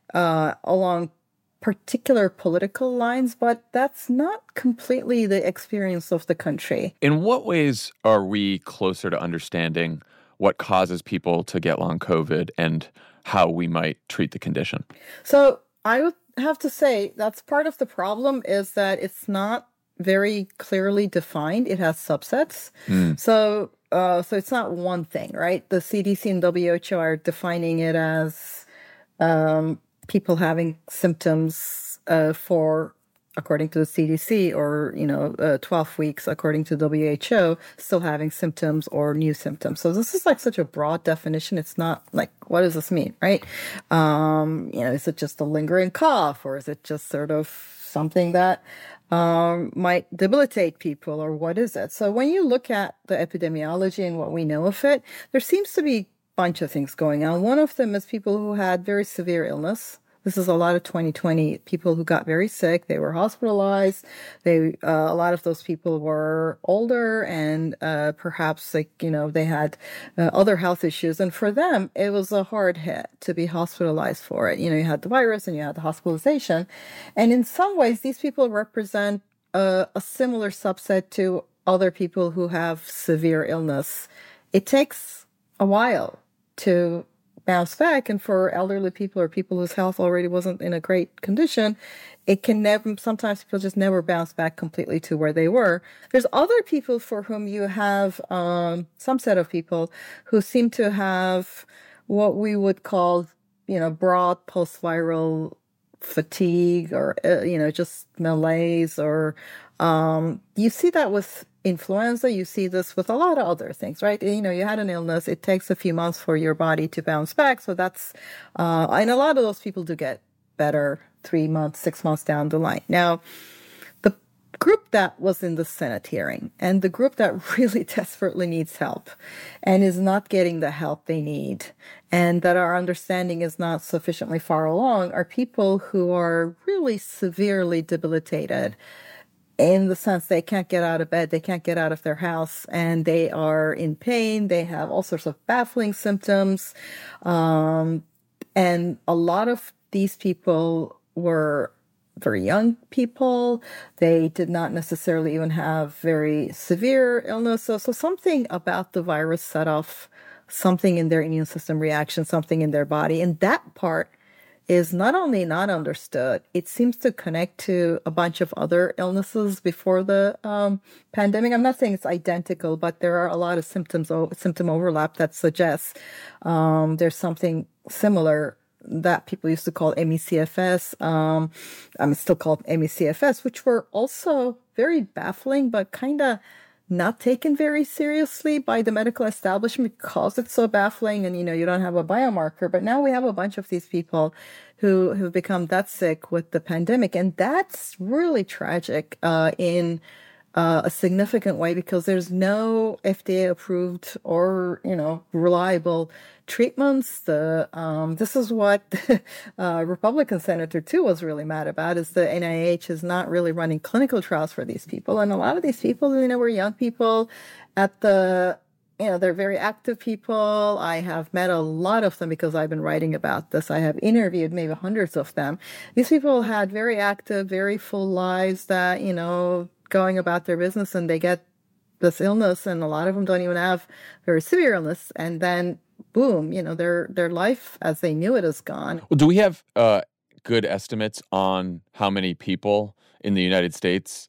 along particular political lines, but that's not completely the experience of the country. In what ways are we closer to understanding what causes people to get long COVID and how we might treat the condition? So I would have to say that's part of the problem, is that it's not very clearly defined. It has subsets. So it's not one thing, right? The CDC and WHO are defining it as people having symptoms according to the CDC, or 12 weeks according to WHO, still having symptoms or new symptoms. So this is like such a broad definition. It's not like, what does this mean, right? Is it just a lingering cough, or is it just sort of something that might debilitate people, or what is it? So when you look at the epidemiology and what we know of it, there seems to be a bunch of things going on. One of them is people who had very severe illness. This is a lot of 2020 people who got very sick. They were hospitalized. A lot of those people were older and perhaps they had other health issues. And for them, it was a hard hit to be hospitalized for it. You had the virus and you had the hospitalization. And in some ways, these people represent a similar subset to other people who have severe illness. It takes a while to bounce back, and for elderly people or people whose health already wasn't in a great condition, it can never, sometimes people just never bounce back completely to where they were. There's other people for whom you have some set of people who seem to have what we would call, broad post-viral fatigue, or, just malaise, or you see that with influenza. You see this with a lot of other things, right? You had an illness. It takes a few months for your body to bounce back. So that's, and a lot of those people do get better 3 months, 6 months down the line. Now, the group that was in the Senate hearing, and the group that really desperately needs help and is not getting the help they need, and that our understanding is not sufficiently far along, are people who are really severely debilitated, in the sense they can't get out of bed, they can't get out of their house, and they are in pain. They have all sorts of baffling symptoms. And a lot of these people were very young people. They did not necessarily even have very severe illness. So something about the virus set off something in their immune system reaction, something in their body. And that part is not only not understood, it seems to connect to a bunch of other illnesses before the pandemic. I'm not saying it's identical, but there are a lot of symptom overlap that suggests there's something similar that people used to call ME/CFS, still called ME/CFS, which were also very baffling, but kind of not taken very seriously by the medical establishment because it's so baffling and, you don't have a biomarker. But now we have a bunch of these people who have become that sick with the pandemic. And that's really tragic in a significant way because there's no FDA approved or, reliable treatments. This is what the Republican senator too was really mad about is the NIH is not really running clinical trials for these people. And a lot of these people, were young people at the, they're very active people. I have met a lot of them because I've been writing about this. I have interviewed maybe hundreds of them. These people had very active, very full lives that, going about their business, and they get this illness, and a lot of them don't even have very severe illness. And then boom, their life as they knew it is gone. Well, do we have good estimates on how many people in the United States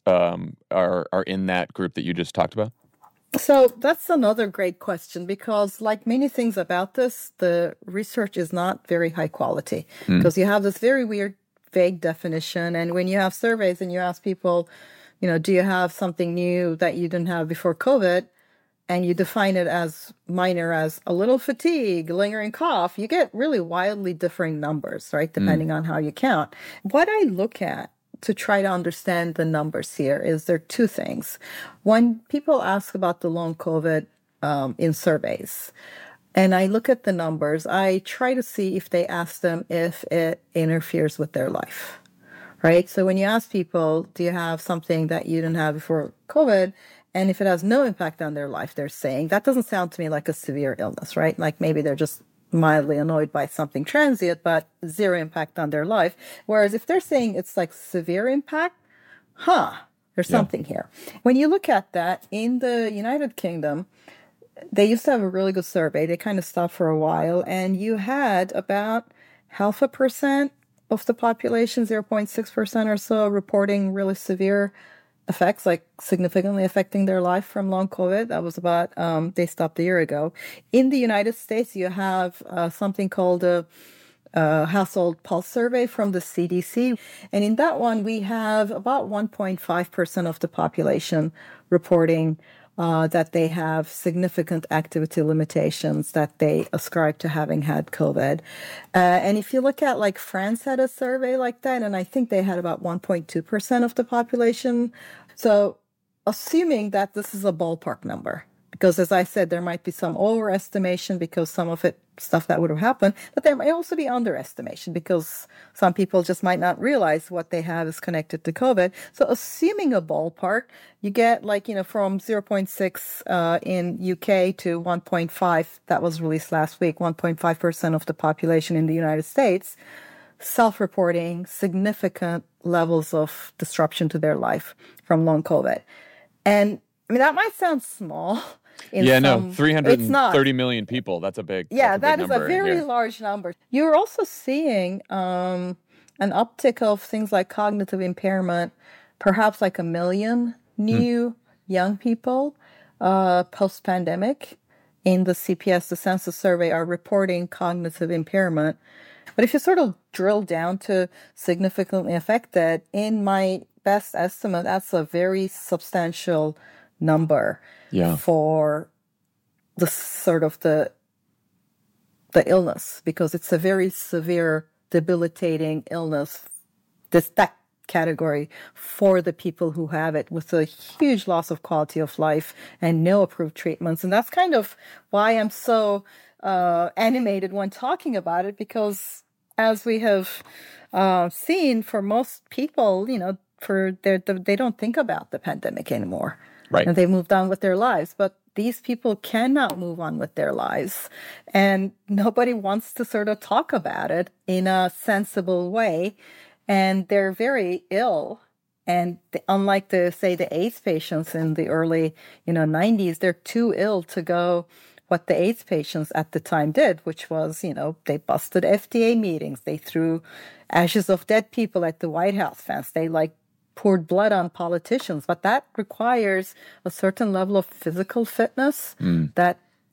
are in that group that you just talked about? So that's another great question because like many things about this, the research is not very high quality because you have this very weird, vague definition. And when you have surveys and you ask people, do you have something new that you didn't have before COVID? And you define it as minor as a little fatigue, lingering cough, you get really wildly differing numbers, right? Depending on how you count. What I look at to try to understand the numbers here is there are two things. When people ask about the long COVID in surveys, and I look at the numbers, I try to see if they ask them if it interferes with their life, right? So when you ask people, do you have something that you didn't have before COVID? And if it has no impact on their life, they're saying, that doesn't sound to me like a severe illness, right? Like maybe they're just mildly annoyed by something transient, but zero impact on their life. Whereas if they're saying it's like severe impact, there's something here. When you look at that in the United Kingdom, they used to have a really good survey. They kind of stopped for a while, and you had about 0.5% of the population, 0.6% or so, reporting really severe effects, like significantly affecting their life from long COVID. That was about, they stopped a year ago. In the United States, you have something called a household pulse survey from the CDC. And in that one, we have about 1.5% of the population reporting that they have significant activity limitations that they ascribe to having had COVID. And if you look at like France had a survey like that, and I think they had about 1.2% of the population. So assuming that this is a ballpark number, because as I said, there might be some overestimation because some of it stuff that would have happened, but there might also be underestimation because some people just might not realize what they have is connected to COVID. So assuming a ballpark, you get like, from 0.6 in UK to 1.5, that was released last week, 1.5% of the population in the United States, self-reporting significant levels of disruption to their life from long COVID. And I mean, that might sound small. 330 million people. That's a big that is a number. very large number. You're also seeing an uptick of things like cognitive impairment, perhaps like 1 million new young people post-pandemic in the CPS, the census survey, are reporting cognitive impairment. But if you sort of drill down to significantly affected, in my best estimate, that's a very substantial number for the sort of the illness, because it's a very severe, debilitating illness, that category for the people who have it, with a huge loss of quality of life and no approved treatments. And that's kind of why I'm so animated when talking about it, because as we have seen, for most people, they don't think about the pandemic anymore. Right. And they moved on with their lives. But these people cannot move on with their lives. And nobody wants to sort of talk about it in a sensible way. And they're very ill. And unlike the AIDS patients in the early 90s, they're too ill to go what the AIDS patients at the time did, which was, they busted FDA meetings. They threw ashes of dead people at the White House fence. They poured blood on politicians, but that requires a certain level of physical fitness that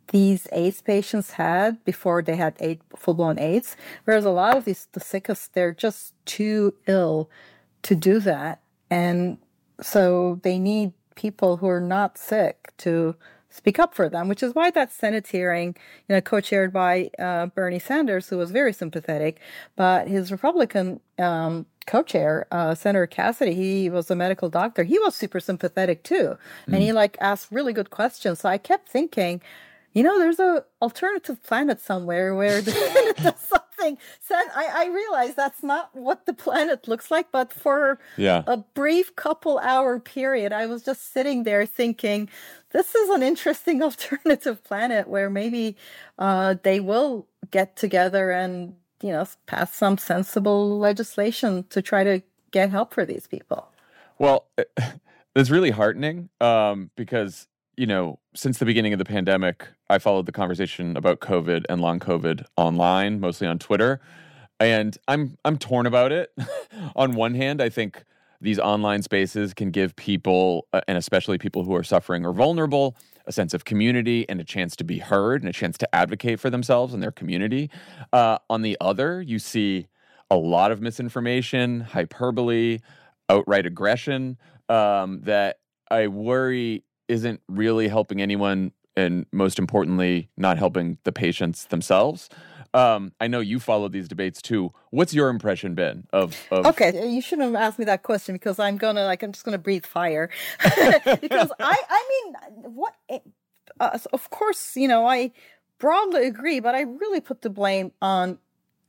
these AIDS patients had before they had full-blown AIDS. Whereas a lot of the sickest, they're just too ill to do that. And so they need people who are not sick to speak up for them, which is why that Senate hearing, co-chaired by Bernie Sanders, who was very sympathetic, but his Republican co-chair, Senator Cassidy, he was a medical doctor. He was super sympathetic too. And he asked really good questions. So I kept thinking, there's a alternative planet somewhere where the Senate does something. I realize that's not what the planet looks like, but for a brief couple-hour period, I was just sitting there thinking, this is an interesting alternative planet where maybe they will get together and pass some sensible legislation to try to get help for these people. Well, it's really heartening because, since the beginning of the pandemic, I followed the conversation about COVID and long COVID online, mostly on Twitter. And I'm torn about it. On one hand, I think these online spaces can give people, and especially people who are suffering or vulnerable, a sense of community and a chance to be heard and a chance to advocate for themselves and their community. On the other, you see a lot of misinformation, hyperbole, outright aggression that I worry isn't really helping anyone, and most importantly, not helping the patients themselves. I know you followed these debates too. What's your impression been of... Okay, you shouldn't have asked me that question because I'm just gonna breathe fire. Because of course, I broadly agree, but I really put the blame on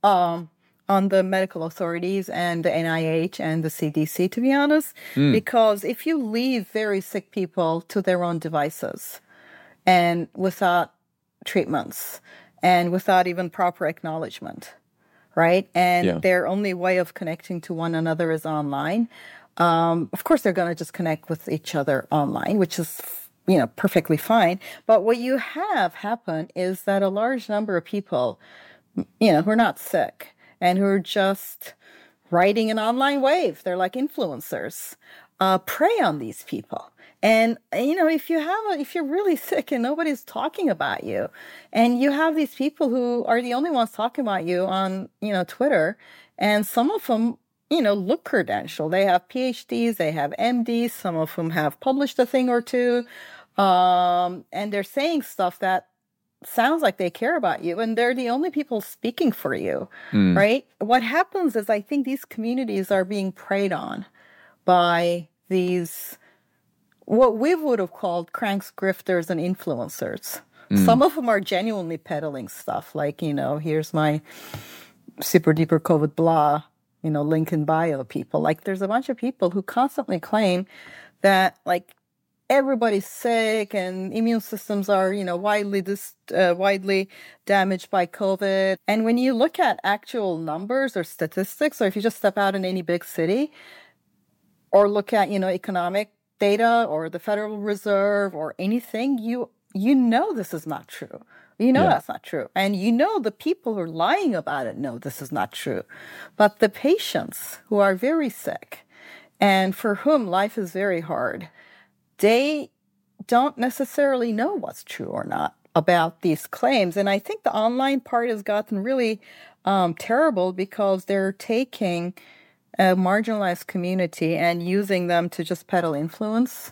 the medical authorities and the NIH and the CDC, to be honest, because if you leave very sick people to their own devices and without treatments and without even proper acknowledgement, right? And their only way of connecting to one another is online. Of course, they're going to just connect with each other online, which is, perfectly fine. But what you have happen is that a large number of people, who are not sick and who are just riding an online wave, they're like influencers, prey on these people. And, if you're really sick and nobody's talking about you, and you have these people who are the only ones talking about you on, Twitter, and some of them, look credentialed. They have PhDs, they have MDs, some of them have published a thing or two, and they're saying stuff that sounds like they care about you, and they're the only people speaking for you, right? What happens is I think these communities are being preyed on by these, what we would have called cranks, grifters, and influencers. Some of them are genuinely peddling stuff like, here's my super duper COVID blah, link in bio people. Like there's a bunch of people who constantly claim that everybody's sick and immune systems are, widely damaged by COVID. And when you look at actual numbers or statistics, or if you just step out in any big city or look at, economic data or the Federal Reserve or anything, you this is not true. That's not true. And the people who are lying about it know this is not true. But the patients who are very sick and for whom life is very hard, they don't necessarily know what's true or not about these claims. And I think the online part has gotten really terrible because they're taking a marginalized community and using them to just peddle influence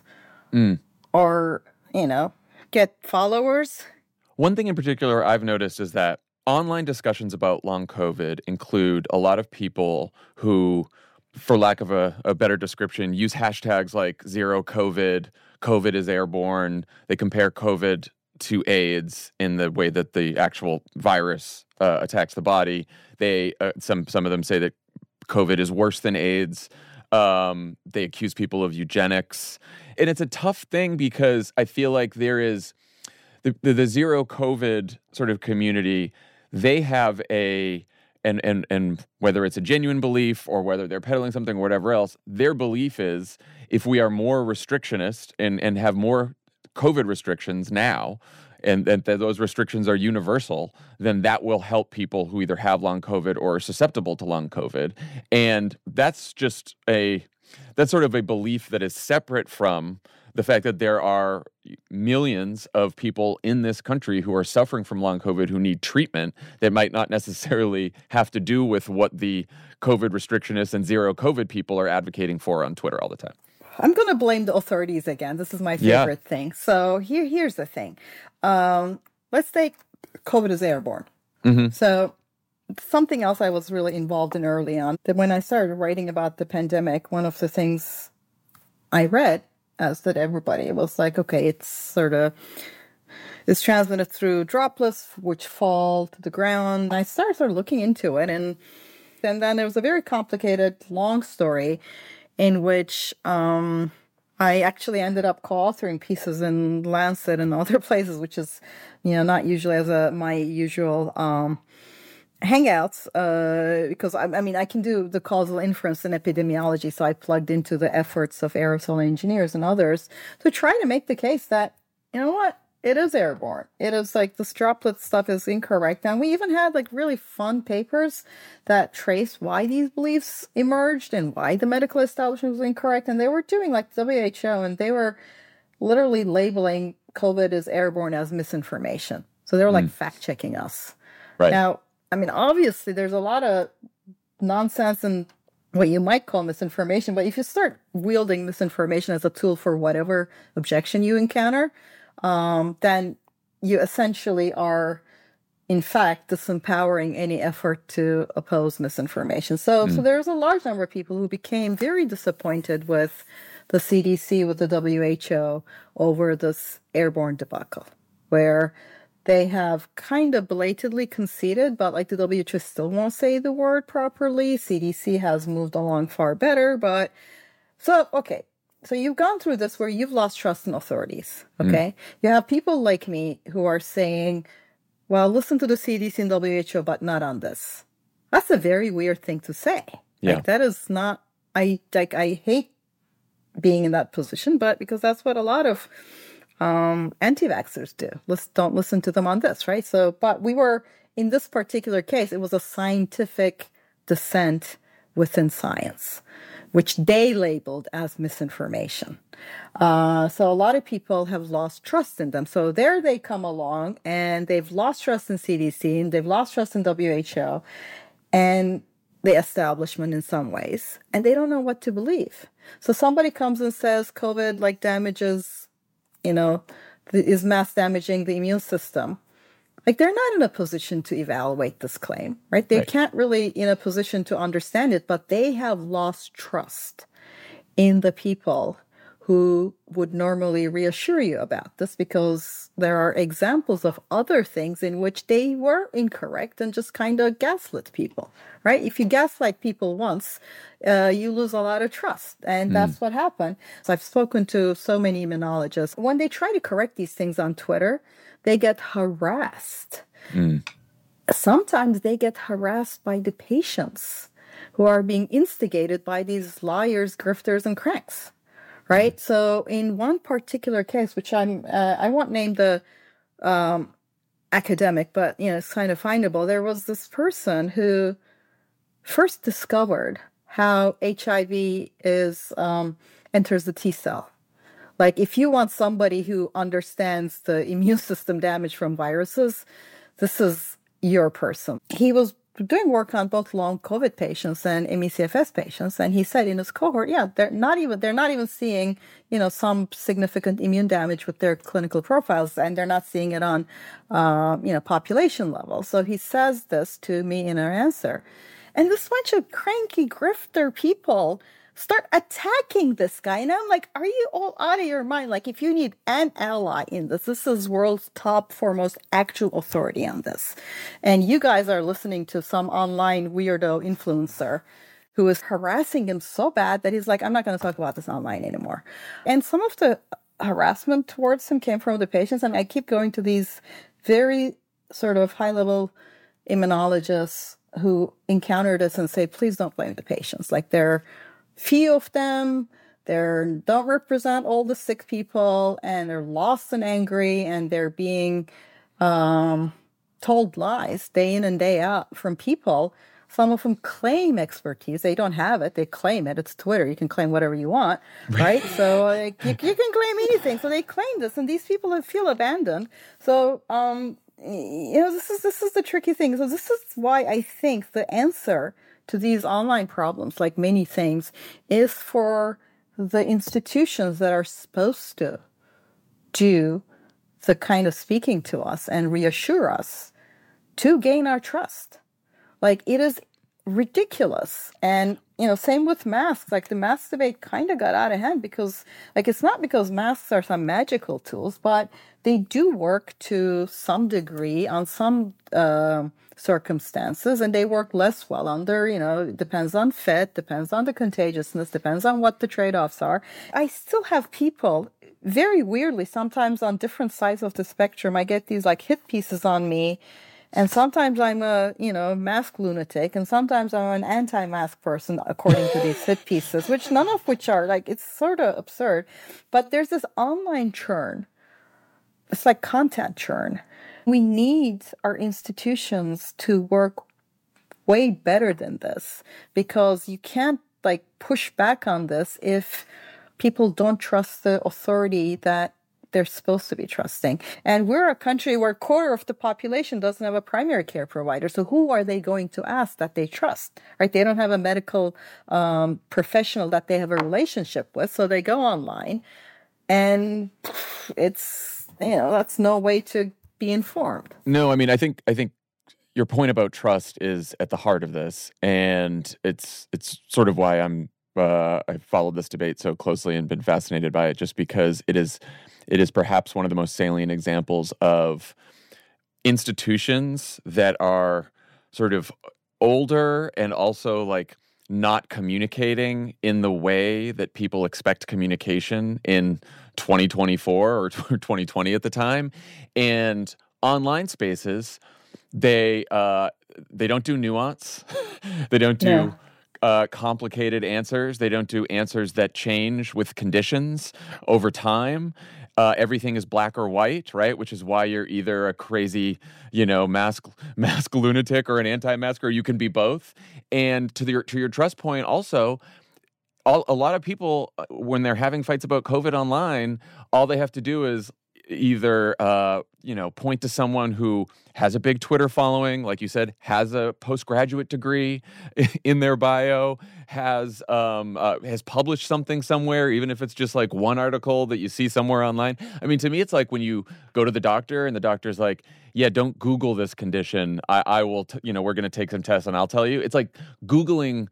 or, get followers. One thing in particular I've noticed is that online discussions about long COVID include a lot of people who, for lack of a better description, use hashtags like zero COVID, COVID is airborne. They compare COVID to AIDS in the way that the actual virus attacks the body. They some of them say that COVID is worse than AIDS. They accuse people of eugenics. And it's a tough thing because I feel like there is the zero COVID sort of community. They have and whether it's a genuine belief or whether they're peddling something or whatever else, their belief is if we are more restrictionist and have more COVID restrictions now, and that those restrictions are universal, then that will help people who either have long COVID or are susceptible to long COVID. And that's just that's sort of a belief that is separate from the fact that there are millions of people in this country who are suffering from long COVID who need treatment that might not necessarily have to do with what the COVID restrictionists and zero COVID people are advocating for on Twitter all the time. I'm going to blame the authorities again. This is my favorite thing. So here's the thing. Let's take COVID is airborne. Mm-hmm. So something else I was really involved in early on, that when I started writing about the pandemic, one of the things I read, as did everybody, it was like, okay, it's transmitted through droplets which fall to the ground. I started sort of looking into it, and then there was a very complicated, long story in which I actually ended up co-authoring pieces in Lancet and other places, which is, not usually as my usual hangouts, because I can do the causal inference in epidemiology, so I plugged into the efforts of aerosol engineers and others to try to make the case that, it is airborne. It is like this droplet stuff is incorrect. And we even had like really fun papers that traced why these beliefs emerged and why the medical establishment was incorrect. And they were doing like WHO, and they were literally labeling COVID as airborne as misinformation. So they were like fact-checking us. Right. Now, obviously there's a lot of nonsense and what you might call misinformation, but if you start wielding misinformation as a tool for whatever objection you encounter, then you essentially are, in fact, disempowering any effort to oppose misinformation. So there's a large number of people who became very disappointed with the CDC, with the WHO, over this airborne debacle, where they have kind of blatantly conceded, but like the WHO still won't say the word properly. CDC has moved along far better, but so you've gone through this where you've lost trust in authorities, okay? You have people like me who are saying, well, listen to the CDC and WHO, but not on this. That's a very weird thing to say. Yeah. Like, that is not, I hate being in that position, but because that's what a lot of anti-vaxxers do. Don't listen to them on this, right? So, but we were, in this particular case, it was a scientific dissent within science, which they labeled as misinformation. So a lot of people have lost trust in them. So there they come along, and they've lost trust in CDC, and they've lost trust in WHO and the establishment in some ways, and they don't know what to believe. So somebody comes and says COVID damages, is mass damaging the immune system. Like, they're not in a position to evaluate this claim, right? They can't really in a position to understand it, but they have lost trust in the people who would normally reassure you about this, because there are examples of other things in which they were incorrect and just kind of gaslit people, right? If you gaslight people once, you lose a lot of trust. And that's what happened. So I've spoken to so many immunologists. When they try to correct these things on Twitter, they get harassed. Sometimes they get harassed by the patients who are being instigated by these liars, grifters, and cranks, right? So in one particular case, which I won't name the academic, but it's kind of findable, there was this person who first discovered how HIV enters the T cell. Like, if you want somebody who understands the immune system damage from viruses, this is your person. He was doing work on both long COVID patients and ME/CFS patients, and he said in his cohort, they're not even seeing, some significant immune damage with their clinical profiles, and they're not seeing it on, population level. So he says this to me in our answer, and this bunch of cranky grifter people start attacking this guy. And I'm like, are you all out of your mind? Like, if you need an ally in this is world's top foremost actual authority on this. And you guys are listening to some online weirdo influencer who is harassing him so bad that he's like, I'm not going to talk about this online anymore. And some of the harassment towards him came from the patients. And I keep going to these very sort of high-level immunologists who encounter this and say, please don't blame the patients. Like, they're few of them, they don't represent all the sick people, and they're lost and angry, and they're being told lies day in and day out from people Some of them claim expertise. They don't have it. They claim it. It's Twitter. You can claim whatever you want, right? So you can claim anything. So they claim this, and these people feel abandoned. So this is the tricky thing. So this is why I think the answer to these online problems, like many things, is for the institutions that are supposed to do the kind of speaking to us and reassure us to gain our trust. Like, it is ridiculous. And, same with masks. Like, the mask debate kind of got out of hand because, like, it's not because masks are some magical tools, but they do work to some degree on some circumstances, and they work less well under, it depends on fit, depends on the contagiousness, depends on what the trade-offs are. I still have people, very weirdly, sometimes on different sides of the spectrum, I get these like hit pieces on me. And sometimes I'm a, mask lunatic, and sometimes I'm an anti-mask person, according to these hit pieces, which none of which are, like, it's sort of absurd. But there's this online churn. It's like content churn. We need our institutions to work way better than this, because you can't, like, push back on this if people don't trust the authority that they're supposed to be trusting. And we're a country where a quarter of the population doesn't have a primary care provider. So who are they going to ask that they trust, right? They don't have a medical professional that they have a relationship with. So they go online, and it's, that's no way to be informed. No, I mean, I think your point about trust is at the heart of this. And it's sort of why I've followed this debate so closely and been fascinated by it, just because it is perhaps one of the most salient examples of institutions that are sort of older and also like not communicating in the way that people expect communication in 2024 or 2020 at the time. And online spaces, they don't do nuance. They don't do complicated answers. They don't do answers that change with conditions over time. Everything is black or white, right? Which is why you're either a crazy, mask lunatic or an anti-mask, or you can be both. And to your trust point, also, a lot of people, when they're having fights about COVID online, all they have to do is either point to someone who has a big Twitter following, like you said, has a postgraduate degree in their bio, has published something somewhere, even if it's just like one article that you see somewhere online. I mean, to me, it's like when you go to the doctor and the doctor's like, yeah, don't Google this condition. I will, we're going to take some tests and I'll tell you. It's like Googling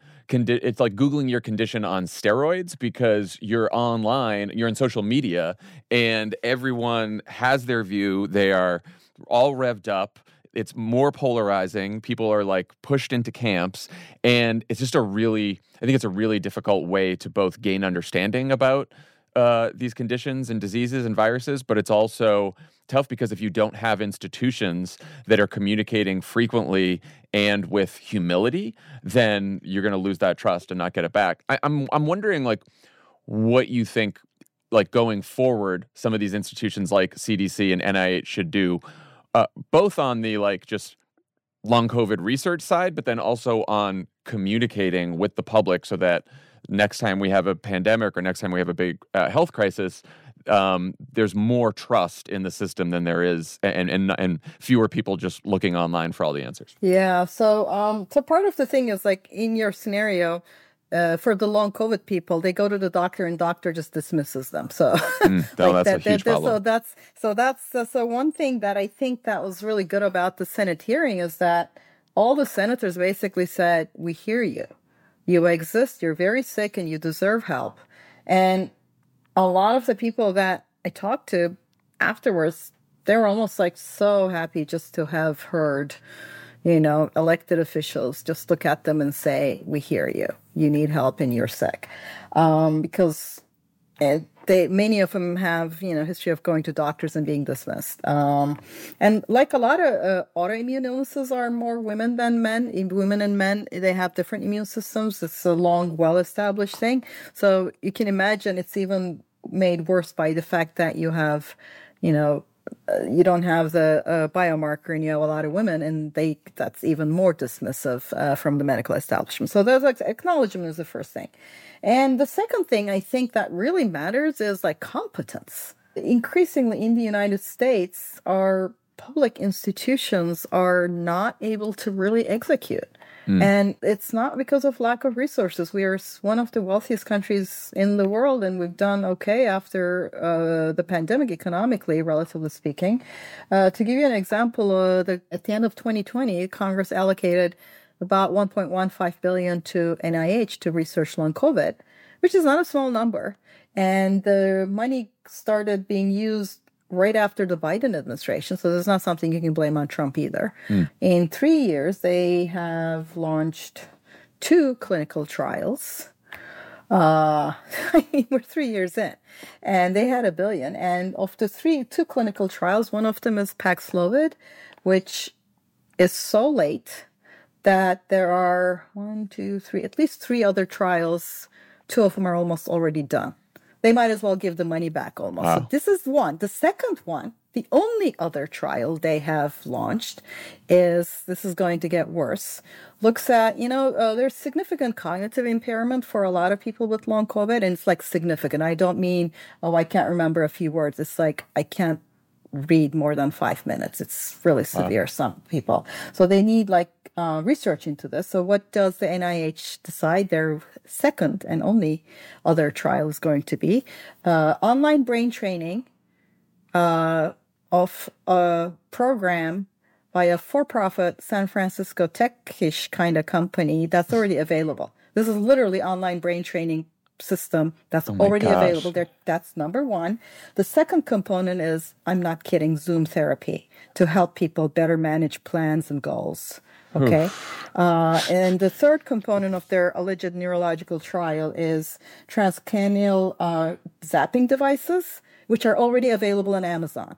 your condition on steroids, because you're online, you're in social media, and everyone has their view. They are all revved up. It's more polarizing. People are like pushed into camps, and it's just I think it's a really difficult way to both gain understanding about these conditions and diseases and viruses, but it's also tough because if you don't have institutions that are communicating frequently and with humility, then you're going to lose that trust and not get it back. I'm wondering, like, what you think, like, going forward, some of these institutions like CDC and NIH should do, both on the like just long COVID research side, but then also on communicating with the public so that next time we have a pandemic or next time we have a big health crisis, there's more trust in the system than there is, and fewer people just looking online for all the answers. Yeah. So part of the thing is, like, in your scenario, for the long COVID people, they go to the doctor and doctor just dismisses them. So that's a huge problem. So that's one thing that I think that was really good about the Senate hearing is that all the senators basically said, we hear you. You exist, you're very sick, and you deserve help. And a lot of the people that I talked to afterwards, they were almost like so happy just to have heard, elected officials just look at them and say, we hear you. You need help and you're sick. Because many of them have, history of going to doctors and being dismissed. And like a lot of autoimmune illnesses are more women than men. Women and men, they have different immune systems. It's a long, well-established thing. So you can imagine it's even made worse by the fact that you have, you don't have the biomarker and you have a lot of women, and that's even more dismissive from the medical establishment. So those acknowledgement is the first thing. And the second thing I think that really matters is like competence. Increasingly in the United States, our public institutions are not able to really execute. And it's not because of lack of resources. We are one of the wealthiest countries in the world, and we've done okay after the pandemic economically, relatively speaking. To give you an example, at the end of 2020, Congress allocated about $1.15 billion to NIH to research long COVID, which is not a small number. And the money started being used right after the Biden administration. So there's not something you can blame on Trump either. In 3 years, they have launched 2 clinical trials. I mean, we're 3 years in, and they had $1 billion. And of the 2 clinical trials, one of them is Paxlovid, which is so late that there are 1, 2, 3, at least 3 other trials. 2 of them are almost already done. They might as well give the money back almost. Wow. So this is one. The second one, the only other trial they have launched this is going to get worse, looks at, there's significant cognitive impairment for a lot of people with long COVID. And it's like significant. I don't mean, I can't remember a few words. It's like, I can't read more than 5 minutes. It's really severe, some people. So they need research into this. So what does the NIH decide? Their second and only other trial is going to be online brain training of a program by a for-profit San Francisco tech-ish kind of company that's already available. This is literally online brain training system that's already available there. That's number one. The second component is, I'm not kidding, Zoom therapy to help people better manage plans and goals. Okay. And the third component of their alleged neurological trial is transcranial zapping devices, which are already available on Amazon.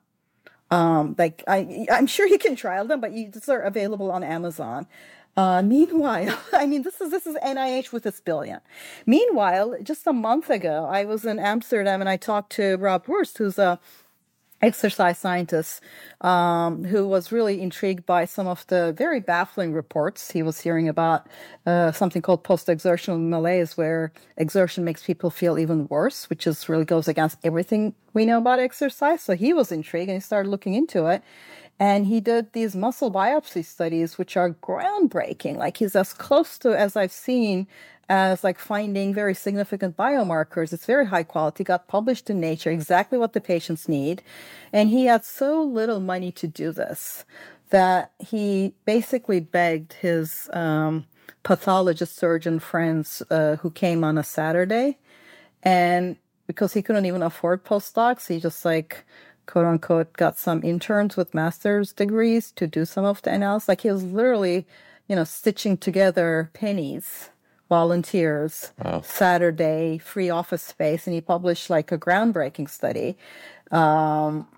I'm sure you can trial them, but these are available on Amazon. Meanwhile, this is NIH with its $1 billion. Meanwhile, just a month ago, I was in Amsterdam and I talked to Rob Wurst, who's a exercise scientist who was really intrigued by some of the very baffling reports he was hearing about something called post-exertional malaise, where exertion makes people feel even worse, which really goes against everything we know about exercise. So he was intrigued and he started looking into it. And he did these muscle biopsy studies, which are groundbreaking. Like, he's as close to, as I've seen, as finding very significant biomarkers. It's very high quality, got published in Nature, exactly what the patients need. And he had so little money to do this that he basically begged his pathologist surgeon friends who came on a Saturday. And because he couldn't even afford postdocs, he just quote unquote, got some interns with master's degrees to do some of the analysis. He was literally, stitching together pennies, volunteers, Saturday, free office space. And he published a groundbreaking study. On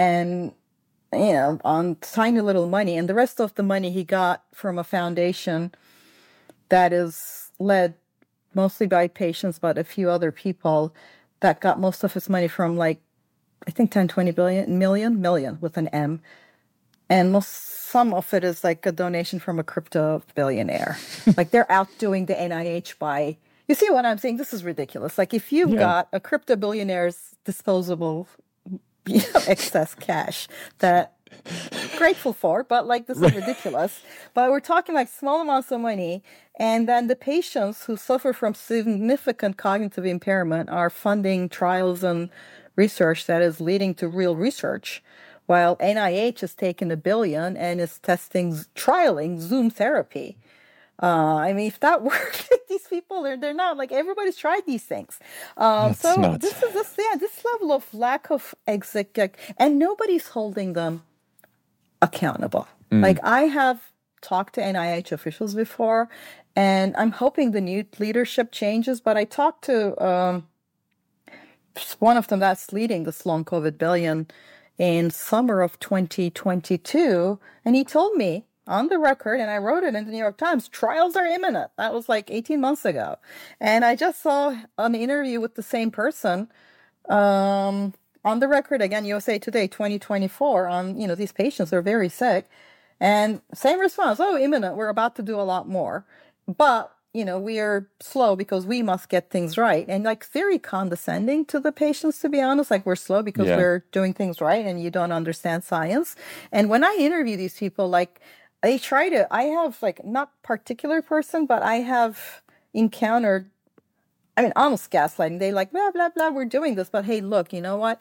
tiny little money. And the rest of the money he got from a foundation that is led mostly by patients, but a few other people that got most of his money from I think 10, 20 million with an M. And some of it is a donation from a crypto billionaire. They're outdoing the NIH by, you see what I'm saying? This is ridiculous. If you've got a crypto billionaire's disposable excess cash that grateful for, but this is ridiculous. But we're talking small amounts of money. And then the patients who suffer from significant cognitive impairment are funding trials and research that is leading to real research, while NIH has taken $1 billion and is trialing Zoom therapy. If that works, these people they're not everybody's tried these things. So nuts. This level of lack of and nobody's holding them accountable. I have talked to NIH officials before, and I'm hoping the new leadership changes. But I talked to one of them that's leading this long COVID billion in summer of 2022. And he told me on the record, and I wrote it in the New York Times, trials are imminent. That was 18 months ago. And I just saw an interview with the same person on the record again, USA Today 2024 on, these patients are very sick. And same response, oh, imminent, we're about to do a lot more. But, we are slow because we must get things right. And like very condescending to the patients, to be honest, like we're slow because we're doing things right and you don't understand science. And when I interview these people, like I have like not particular person, but I have encountered, almost gaslighting. They like, blah, blah, blah, we're doing this. But hey, look, you know what?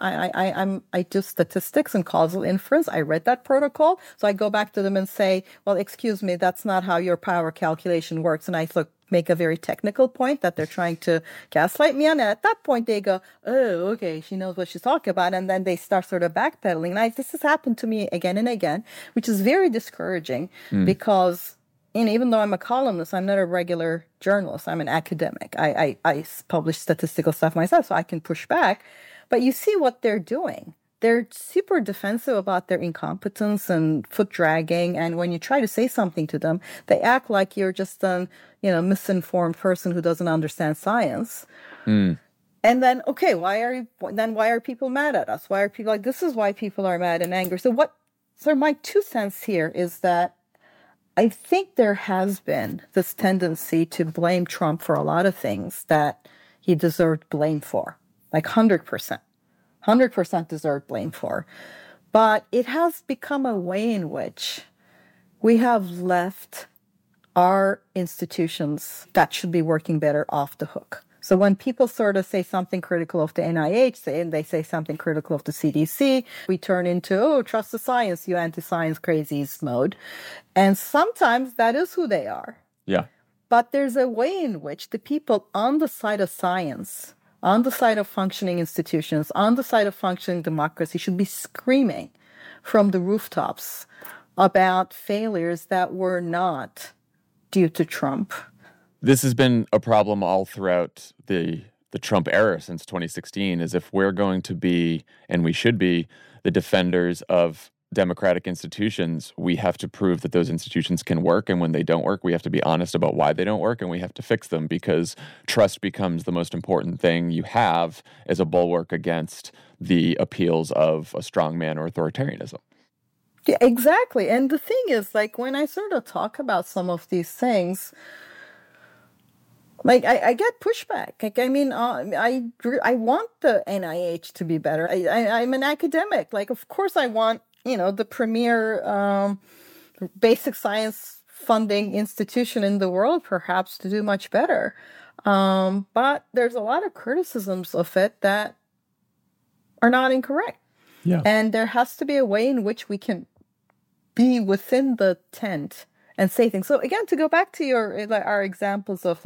I do statistics and causal inference. I read that protocol. So I go back to them and say, well, excuse me, that's not how your power calculation works. And I make a very technical point that they're trying to gaslight me on. And at that point, they go, oh, okay, she knows what she's talking about. And then they start sort of backpedaling. And this has happened to me again and again, which is very discouraging because even though I'm a columnist, I'm not a regular journalist. I'm an academic. I publish statistical stuff myself, so I can push back. But you see what they're doing. They're super defensive about their incompetence and foot dragging. And when you try to say something to them, they act like you're just a misinformed person who doesn't understand science. And then, okay, why are people mad at us? Why are people like, this is why people are mad and angry. So my 2 cents here is that I think there has been this tendency to blame Trump for a lot of things that he deserved blame for, like 100%. 100% deserved blame for. But it has become a way in which we have left our institutions that should be working better off the hook. So when people sort of say something critical of the NIH, and they say something critical of the CDC, we turn into, oh, trust the science, you anti-science crazies mode. And sometimes that is who they are. Yeah. But there's a way in which the people on the side of science, on the side of functioning institutions, on the side of functioning democracy should be screaming from the rooftops about failures that were not due to Trump. This has been a problem all throughout the Trump era since 2016, is if we're going to be, and we should be, the defenders of democratic institutions, we have to prove that those institutions can work. And when they don't work, we have to be honest about why they don't work, and we have to fix them, because trust becomes the most important thing you have as a bulwark against the appeals of a strongman or authoritarianism. Yeah, exactly. And the thing is, like, when I sort of talk about some of these things, like, I get pushback. Like, I want the NIH to be better. I'm an academic. Like, of course I want, the premier basic science funding institution in the world perhaps to do much better. But there's a lot of criticisms of it that are not incorrect. Yeah. And there has to be a way in which we can be within the tent and say things. So again, to go back to our examples of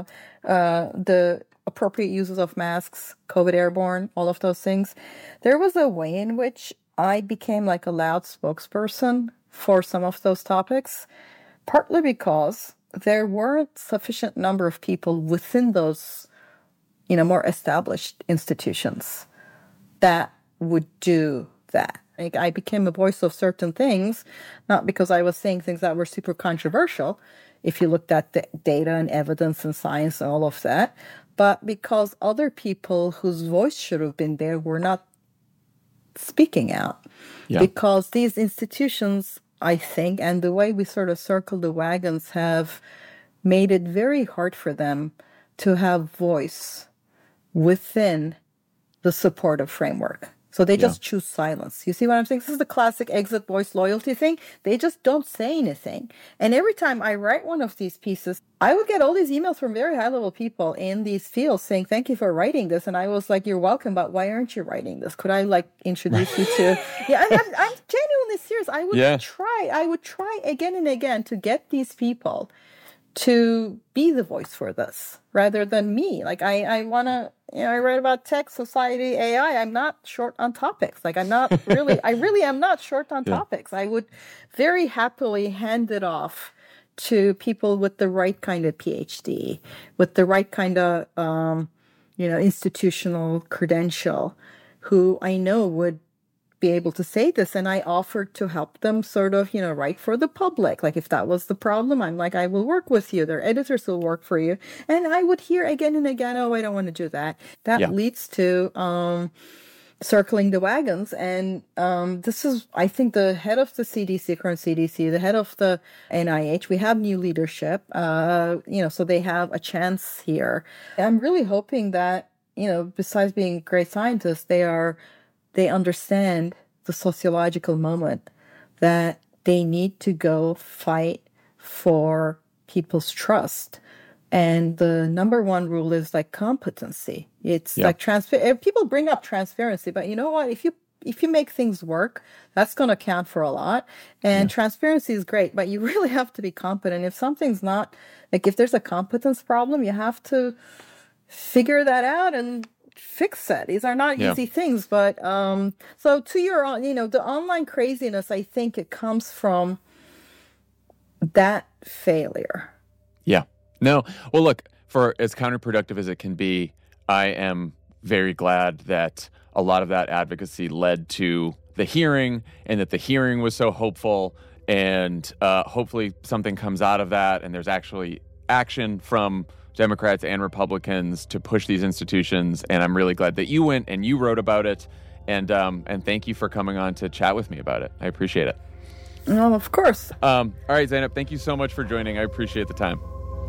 the appropriate uses of masks, COVID airborne, all of those things, there was a way in which I became like a loud spokesperson for some of those topics, partly because there weren't sufficient number of people within those, more established institutions that would do that. I became a voice of certain things, not because I was saying things that were super controversial, if you looked at the data and evidence and science and all of that, but because other people whose voice should have been there were not speaking out. Yeah. Because these institutions, I think, and the way we sort of circle the wagons have made it very hard for them to have voice within the supportive framework. So they just choose silence. You see what I'm saying? This is the classic exit voice loyalty thing. They just don't say anything. And every time I write one of these pieces, I would get all these emails from very high-level people in these fields saying, thank you for writing this. And I was like, you're welcome, but why aren't you writing this? Could I, introduce you to... Yeah, I'm genuinely serious. I would try again and again to get these people to be the voice for this rather than me. Like, I want to, I write about tech, society, AI. I'm not short on topics. Like, I'm not really, I really am not short on topics. I would very happily hand it off to people with the right kind of PhD, with the right kind of, institutional credential, who I know would be able to say this. And I offered to help them sort of, write for the public. Like, if that was the problem, I'm like, I will work with you. Their editors will work for you. And I would hear again and again, oh, I don't want to do that. That leads to circling the wagons. And this is, I think, the head of the CDC, current CDC, the head of the NIH. We have new leadership, so they have a chance here. I'm really hoping that, besides being great scientists, they understand the sociological moment that they need to go fight for people's trust. And the number one rule is like competency. It's like people bring up transparency, but you know what? If you make things work, that's going to count for a lot. And transparency is great, but you really have to be competent. If something's not, like if there's a competence problem, you have to figure that out and fix it. These are not easy things, but so to your, the online craziness, I think it comes from that failure. Yeah. No. Well, look, for as counterproductive as it can be, I am very glad that a lot of that advocacy led to the hearing, and that the hearing was so hopeful, and hopefully something comes out of that, and there's actually action from Democrats and Republicans to push these institutions. And I'm really glad that you went and you wrote about it, and thank you for coming on to chat with me about it. I appreciate it. No, of course. All right, Zeynep, thank you so much for joining. I appreciate the time.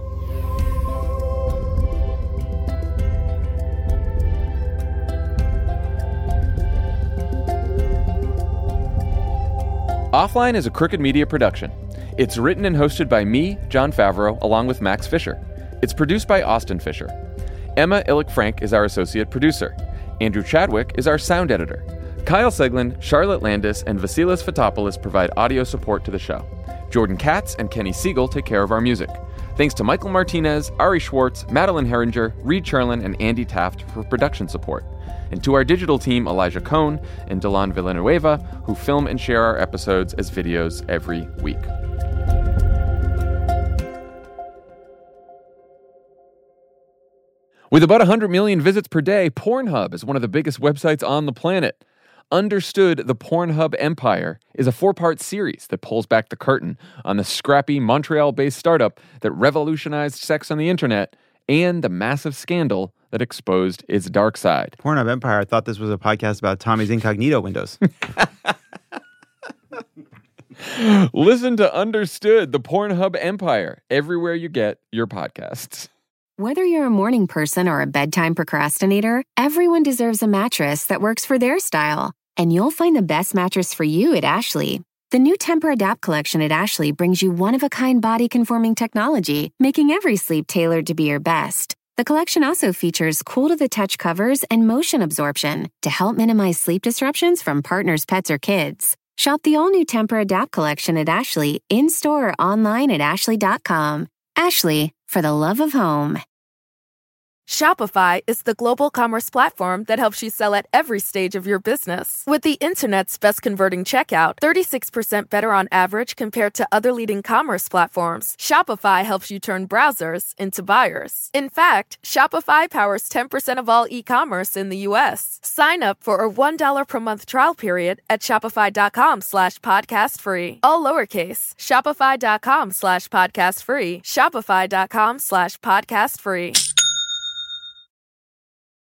Offline is a Crooked Media production. It's written and hosted by me, Jon Favreau, along with Max Fisher. It's produced by Austin Fisher. Emma Illick-Frank is our associate producer. Andrew Chadwick is our sound editor. Kyle Seglin, Charlotte Landis, and Vasilis Fotopoulos provide audio support to the show. Jordan Katz and Kenny Siegel take care of our music. Thanks to Michael Martinez, Ari Schwartz, Madeline Herringer, Reed Cherlin, and Andy Taft for production support. And to our digital team, Elijah Cohn and Delon Villanueva, who film and share our episodes as videos every week. With about 100 million visits per day, Pornhub is one of the biggest websites on the planet. Understood, the Pornhub Empire is a 4-part series that pulls back the curtain on the scrappy Montreal-based startup that revolutionized sex on the internet and the massive scandal that exposed its dark side. Pornhub Empire, I thought this was a podcast about Tommy's incognito windows. Listen to Understood, the Pornhub Empire, everywhere you get your podcasts. Whether you're a morning person or a bedtime procrastinator, everyone deserves a mattress that works for their style. And you'll find the best mattress for you at Ashley. The new Tempur-Adapt collection at Ashley brings you one-of-a-kind body-conforming technology, making every sleep tailored to be your best. The collection also features cool-to-the-touch covers and motion absorption to help minimize sleep disruptions from partners, pets, or kids. Shop the all-new Tempur-Adapt collection at Ashley, in-store or online at ashley.com. Ashley, for the love of home. Shopify is the global commerce platform that helps you sell at every stage of your business. With the internet's best converting checkout, 36% better on average compared to other leading commerce platforms, Shopify helps you turn browsers into buyers. In fact, Shopify powers 10% of all e-commerce in the U.S. Sign up for a $1 per month trial period at shopify.com/podcastfree. All lowercase, shopify.com/podcastfree, shopify.com/podcastfree.